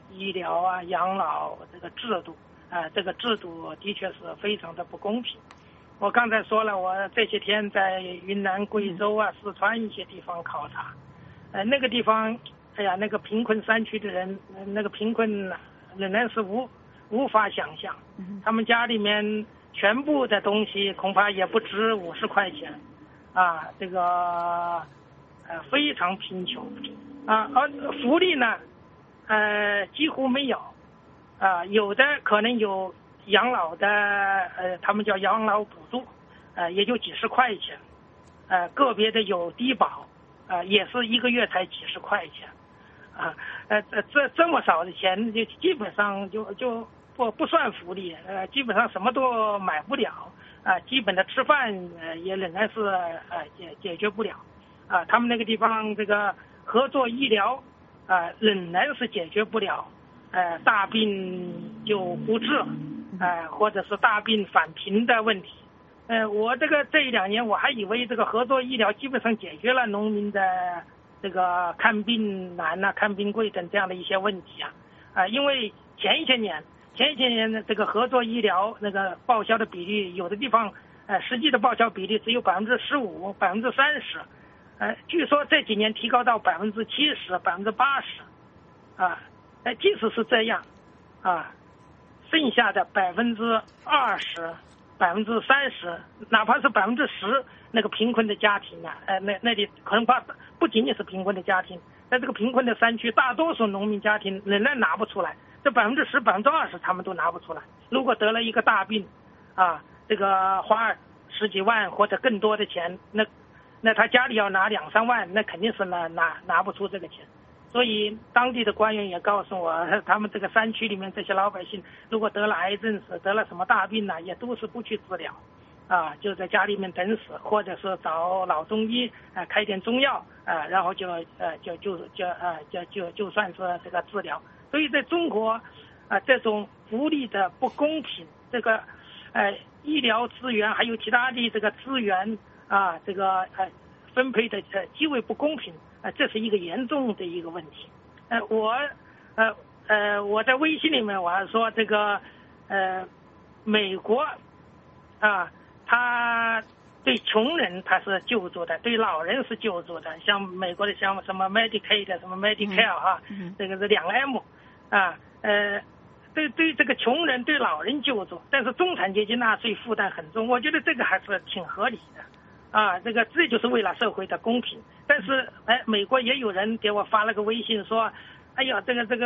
医疗啊、养老这个制度这个制度的确是非常的不公平。我刚才说了，我这些天在云南、贵州啊、四川一些地方考察，那个地方，哎呀，那个贫困山区的人，那个贫困仍然是无法想象，他们家里面全部的东西恐怕也不值50块钱，这个非常贫穷，而福利呢，几乎没有，有的可能有养老的，他们叫养老补助，也就几十块钱，个别的有低保，也是1个月才几十块钱，这么少的钱，就基本上就不算福利，基本上什么都买不了，基本的吃饭也仍然是解决不了，他们那个地方这个合作医疗仍然是解决不了，大病就不治，或者是大病返贫的问题。我这1、2年我还以为这个合作医疗基本上解决了农民的这个看病难看病贵等这样的一些问题因为前一些年的这个合作医疗那个报销的比例，有的地方实际的报销比例只有15%、30%，据说这几年提高到70%、80%，即使是这样，剩下的20%、30%，哪怕是10%，那个贫困的家庭那里可能不仅仅是贫困的家庭，在这个贫困的山区，大多数农民家庭仍然拿不出来，这10%、20%他们都拿不出来。如果得了一个大病，这个花10几万或者更多的钱，那他家里要拿2、3万，那肯定是拿不出这个钱。所以当地的官员也告诉我，他们这个山区里面这些老百姓，如果得了癌症死，得了什么大病也都是不去治疗，就在家里面等死，或者是找老中医开点中药然后就算是这个治疗。所以在中国这种福利的不公平，这个医疗资源还有其他的这个资源这个分配的极为不公平，这是一个严重的一个问题。我在微信里面我还说这个美国他对穷人他是救助的，对老人是救助的，像美国的像什么 Medicaid 什么 Medicare 这个是2M对这个穷人对老人救助，但是中产阶级纳税负担很重，我觉得这个还是挺合理的这就是为了社会的公平。但是美国也有人给我发了个微信说，哎呀这个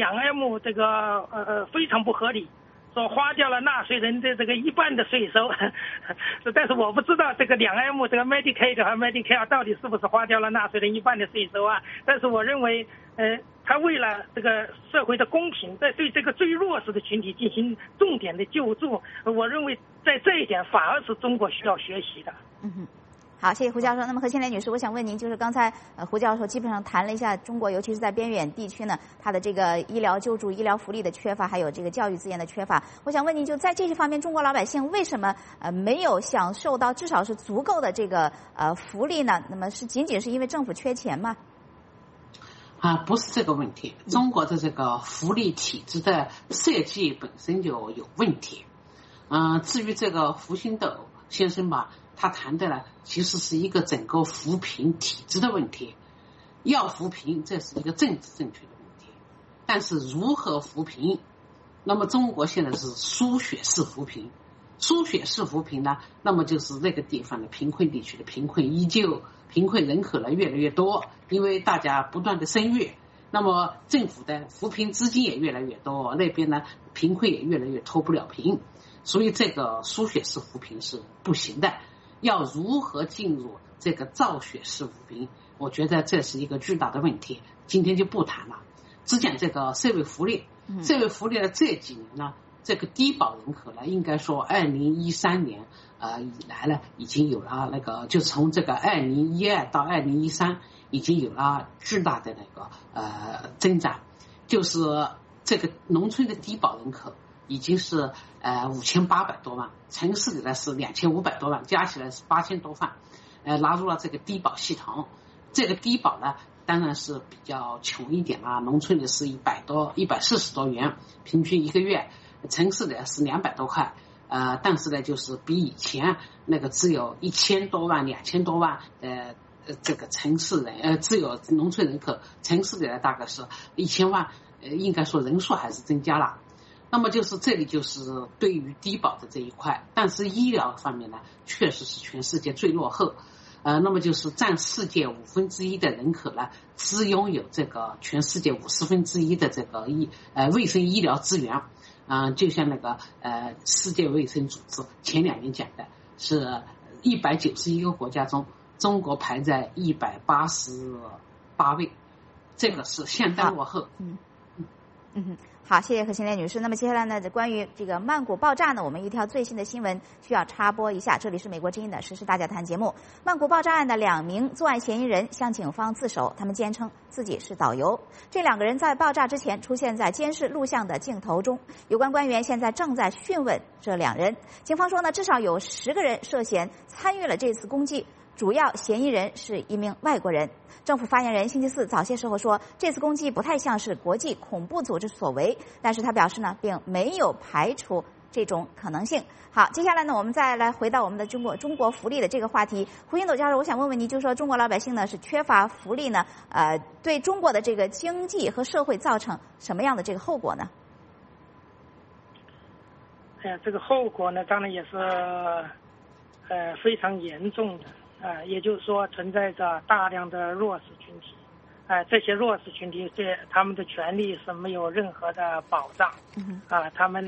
2M 这个非常不合理，说花掉了纳税人的这个1半的税收但是我不知道这个2M 这个 Medicaid 和 Medicare 到底是不是花掉了纳税人1半的税收但是我认为他为了这个社会的公平，在对这个最弱势的群体进行重点的救助，我认为在这一点反而是中国需要学习的。 好，谢谢胡教授。那么何新莲女士，我想问您，就是刚才胡教授基本上谈了一下中国，尤其是在边远地区呢，它的这个医疗救助、医疗福利的缺乏，还有这个教育资源的缺乏。我想问您，就在这些方面，中国老百姓为什么没有享受到至少是足够的这个福利呢？那么是仅仅是因为政府缺钱吗？ 不是这个问题，中国的这个福利体制的设计本身就有问题。至于这个胡星斗先生吧，他谈的呢，其实是一个整个扶贫体制的问题。要扶贫，这是一个政治正确的问题，但是如何扶贫？那么中国现在是输血式扶贫，输血式扶贫呢，那么就是那个地方的贫困地区的贫困依旧，贫困人口呢越来越多，因为大家不断的生育，那么政府的扶贫资金也越来越多，那边呢贫困也越来越脱不了贫，所以这个输血式扶贫是不行的。要如何进入这个造血式扶贫，我觉得这是一个巨大的问题，今天就不谈了，只讲这个社会福利。社会福利的这几年呢，这个低保人口呢，应该说2013年以来呢，已经有了那个，就从这个2012到2013已经有了巨大的那个增长，就是这个农村的低保人口已经是5800多万，城市里呢是2500多万，加起来是8000多万，纳入了这个低保系统。这个低保呢， 当然是比较穷一点啊，农村的是140多元，平均一个月，城市的是200多块。但是呢，就是比以前那个只有1000多万、2000多万这个城市人只有农村人口，城市的大概是1000万，应该说人数还是增加了。那么就是这里就是对于低保的这一块，但是医疗方面呢，确实是全世界最落后。那么就是占世界1/5的人口呢，只拥有这个全世界1/50的这个卫生医疗资源。就像那个世界卫生组织前2年讲的，是191个国家中，中国排在188位，这个是相当落后。 好，谢谢何新莲女士。那么接下来呢，关于这个曼谷爆炸呢，我们一条最新的新闻需要插播一下。这里是美国之音的时事大家谈节目。曼谷爆炸案的2名作案嫌疑人向警方自首，他们坚称自己是导游。这2个人在爆炸之前出现在监视录像的镜头中，有关官员现在正在讯问这2人。警方说呢，至少有10个人涉嫌参与了这次攻击，主要嫌疑人是一名外国人。政府发言人星期四早些时候说，这次攻击不太像是国际恐怖组织所为，但是他表示呢，并没有排除这种可能性。好，接下来呢，我们再来回到我们的中国福利的这个话题。胡星斗教授，我想问问你，就是说中国老百姓呢是缺乏福利呢，对中国的这个经济和社会造成什么样的这个后果呢？ 这个后果呢，当然也是非常严重的。也就是说存在着大量的弱势群体，这些弱势群体对他们的权利是没有任何的保障，他们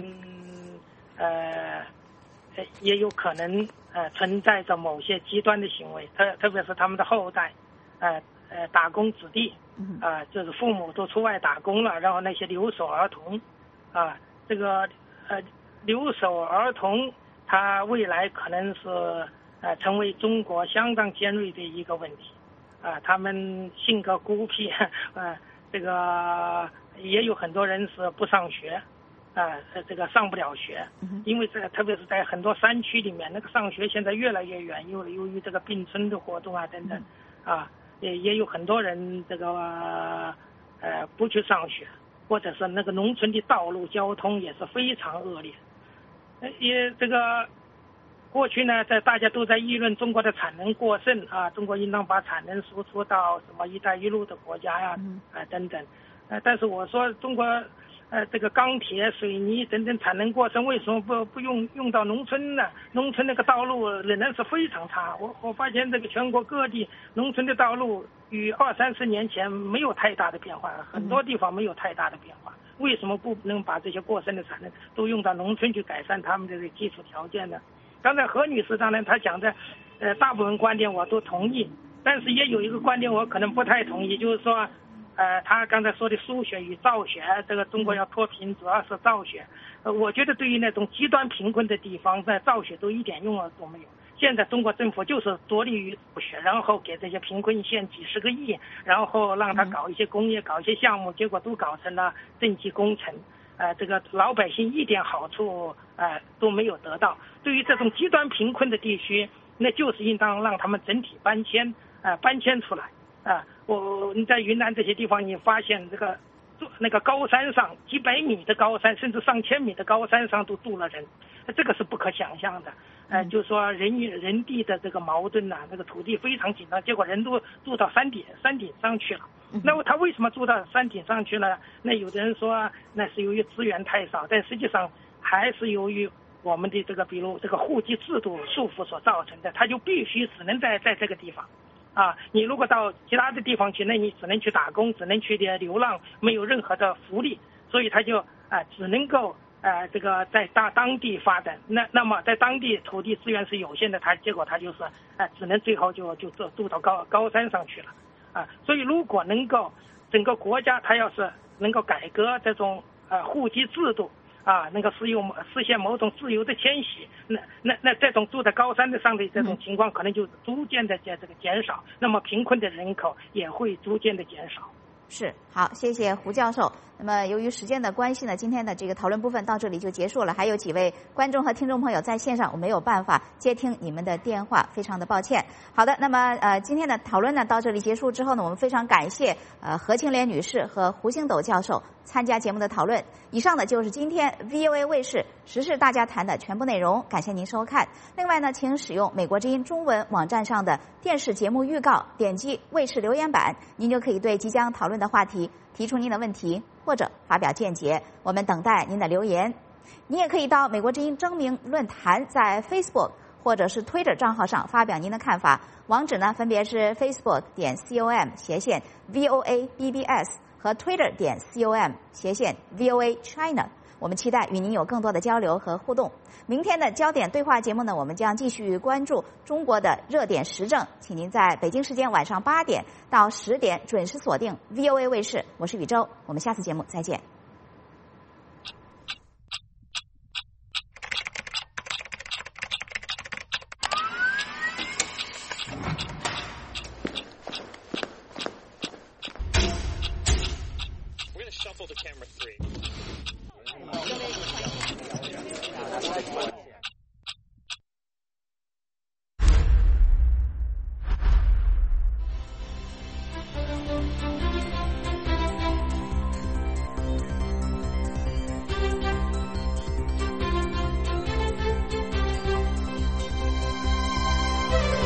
也有可能存在着某些极端的行为，特别是他们的后代，打工子弟，就是父母都出外打工了，然后那些留守儿童，这个留守儿童他未来可能是成为中国相当尖锐的一个问题，他们性格孤僻，这个也有很多人是不上学，这个上不了学，因为特别是在很多山区里面，那个上学现在越来越远，由于这个并村的活动等等，也有很多人这个不去上学，或者是那个农村的道路交通也是非常恶劣，也这个。过去呢，大家都在议论中国的产能过剩中国应当把产能输出到什么“一带一路”的国家呀，等等。但是我说中国这个钢铁、水泥等等产能过剩，为什么不用到农村呢？农村那个道路仍然是非常差。我发现这个全国各地农村的道路与20-30年前没有太大的变化，很多地方没有太大的变化。为什么不能把这些过剩的产能都用到农村去改善他们的这个基础条件呢？刚才何女士当然她讲的大部分观点我都同意，但是也有一个观点我可能不太同意，就是说她刚才说的输血与造血，这个中国要脱贫主要是造血，我觉得对于那种极端贫困的地方，在造血都一点用都没有。现在中国政府就是着力于造血，然后给这些贫困县几十个亿，然后让他搞一些工业，搞一些项目，结果都搞成了政绩工程。这个老百姓一点好处都没有得到。对于这种极端贫困的地区，那就是应当让他们整体搬迁出来你在云南这些地方，你发现这个那个高山上几百米的高山，甚至上千米的高山上都住了人，这个是不可想象的。就是说人与人地的这个矛盾这个土地非常紧张，结果人都住到山顶上去了。那么他为什么住到山顶上去了？那有的人说那是由于资源太少，但实际上还是由于我们的这个比如这个户籍制度束缚所造成的，他就必须只能在这个地方你如果到其他的地方去，那你只能去打工，只能去流浪，没有任何的福利，所以他就只能够这个在当地发展。那么在当地土地资源是有限的，结果他就是只能最后就住到高山上去了所以如果能够整个国家他要是能够改革这种户籍制度能够实现某种自由的迁徙，那这种住在高山的上的这种情况可能就逐渐的这个减少，那么贫困的人口也会逐渐的减少。 是，好，谢谢胡教授。那么由于时间的关系呢，今天的这个讨论部分到这里就结束了。还有几位观众和听众朋友在线上，我没有办法接听你们的电话，非常的抱歉。好的，那么今天的讨论呢到这里结束之后呢，我们非常感谢何庆莲女士和胡星斗教授参加节目的讨论。以上呢就是今天 VOA 卫视时事大家谈的全部内容，感谢您收看。另外呢，请使用美国之音中文网站上的电视节目预告，点击卫视留言板，您就可以对即将讨论的话题提出您的问题或者发表见解，我们等待您的留言。您也可以到美国之音征名论坛在 Facebook 或者是 Twitter 账号上发表您的看法，网址呢分别是 facebook.com/VOA-BBS 和 Twitter.com/VOA China。我们期待与您有更多的交流和互动。明天的焦点对话节目呢，我们将继续关注中国的热点时政，请您在北京时间晚上8点到10点准时锁定 VOA 卫视。我是宇宙，我们下次节目再见。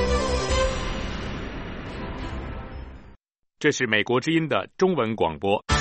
这是美国之音的中文广播。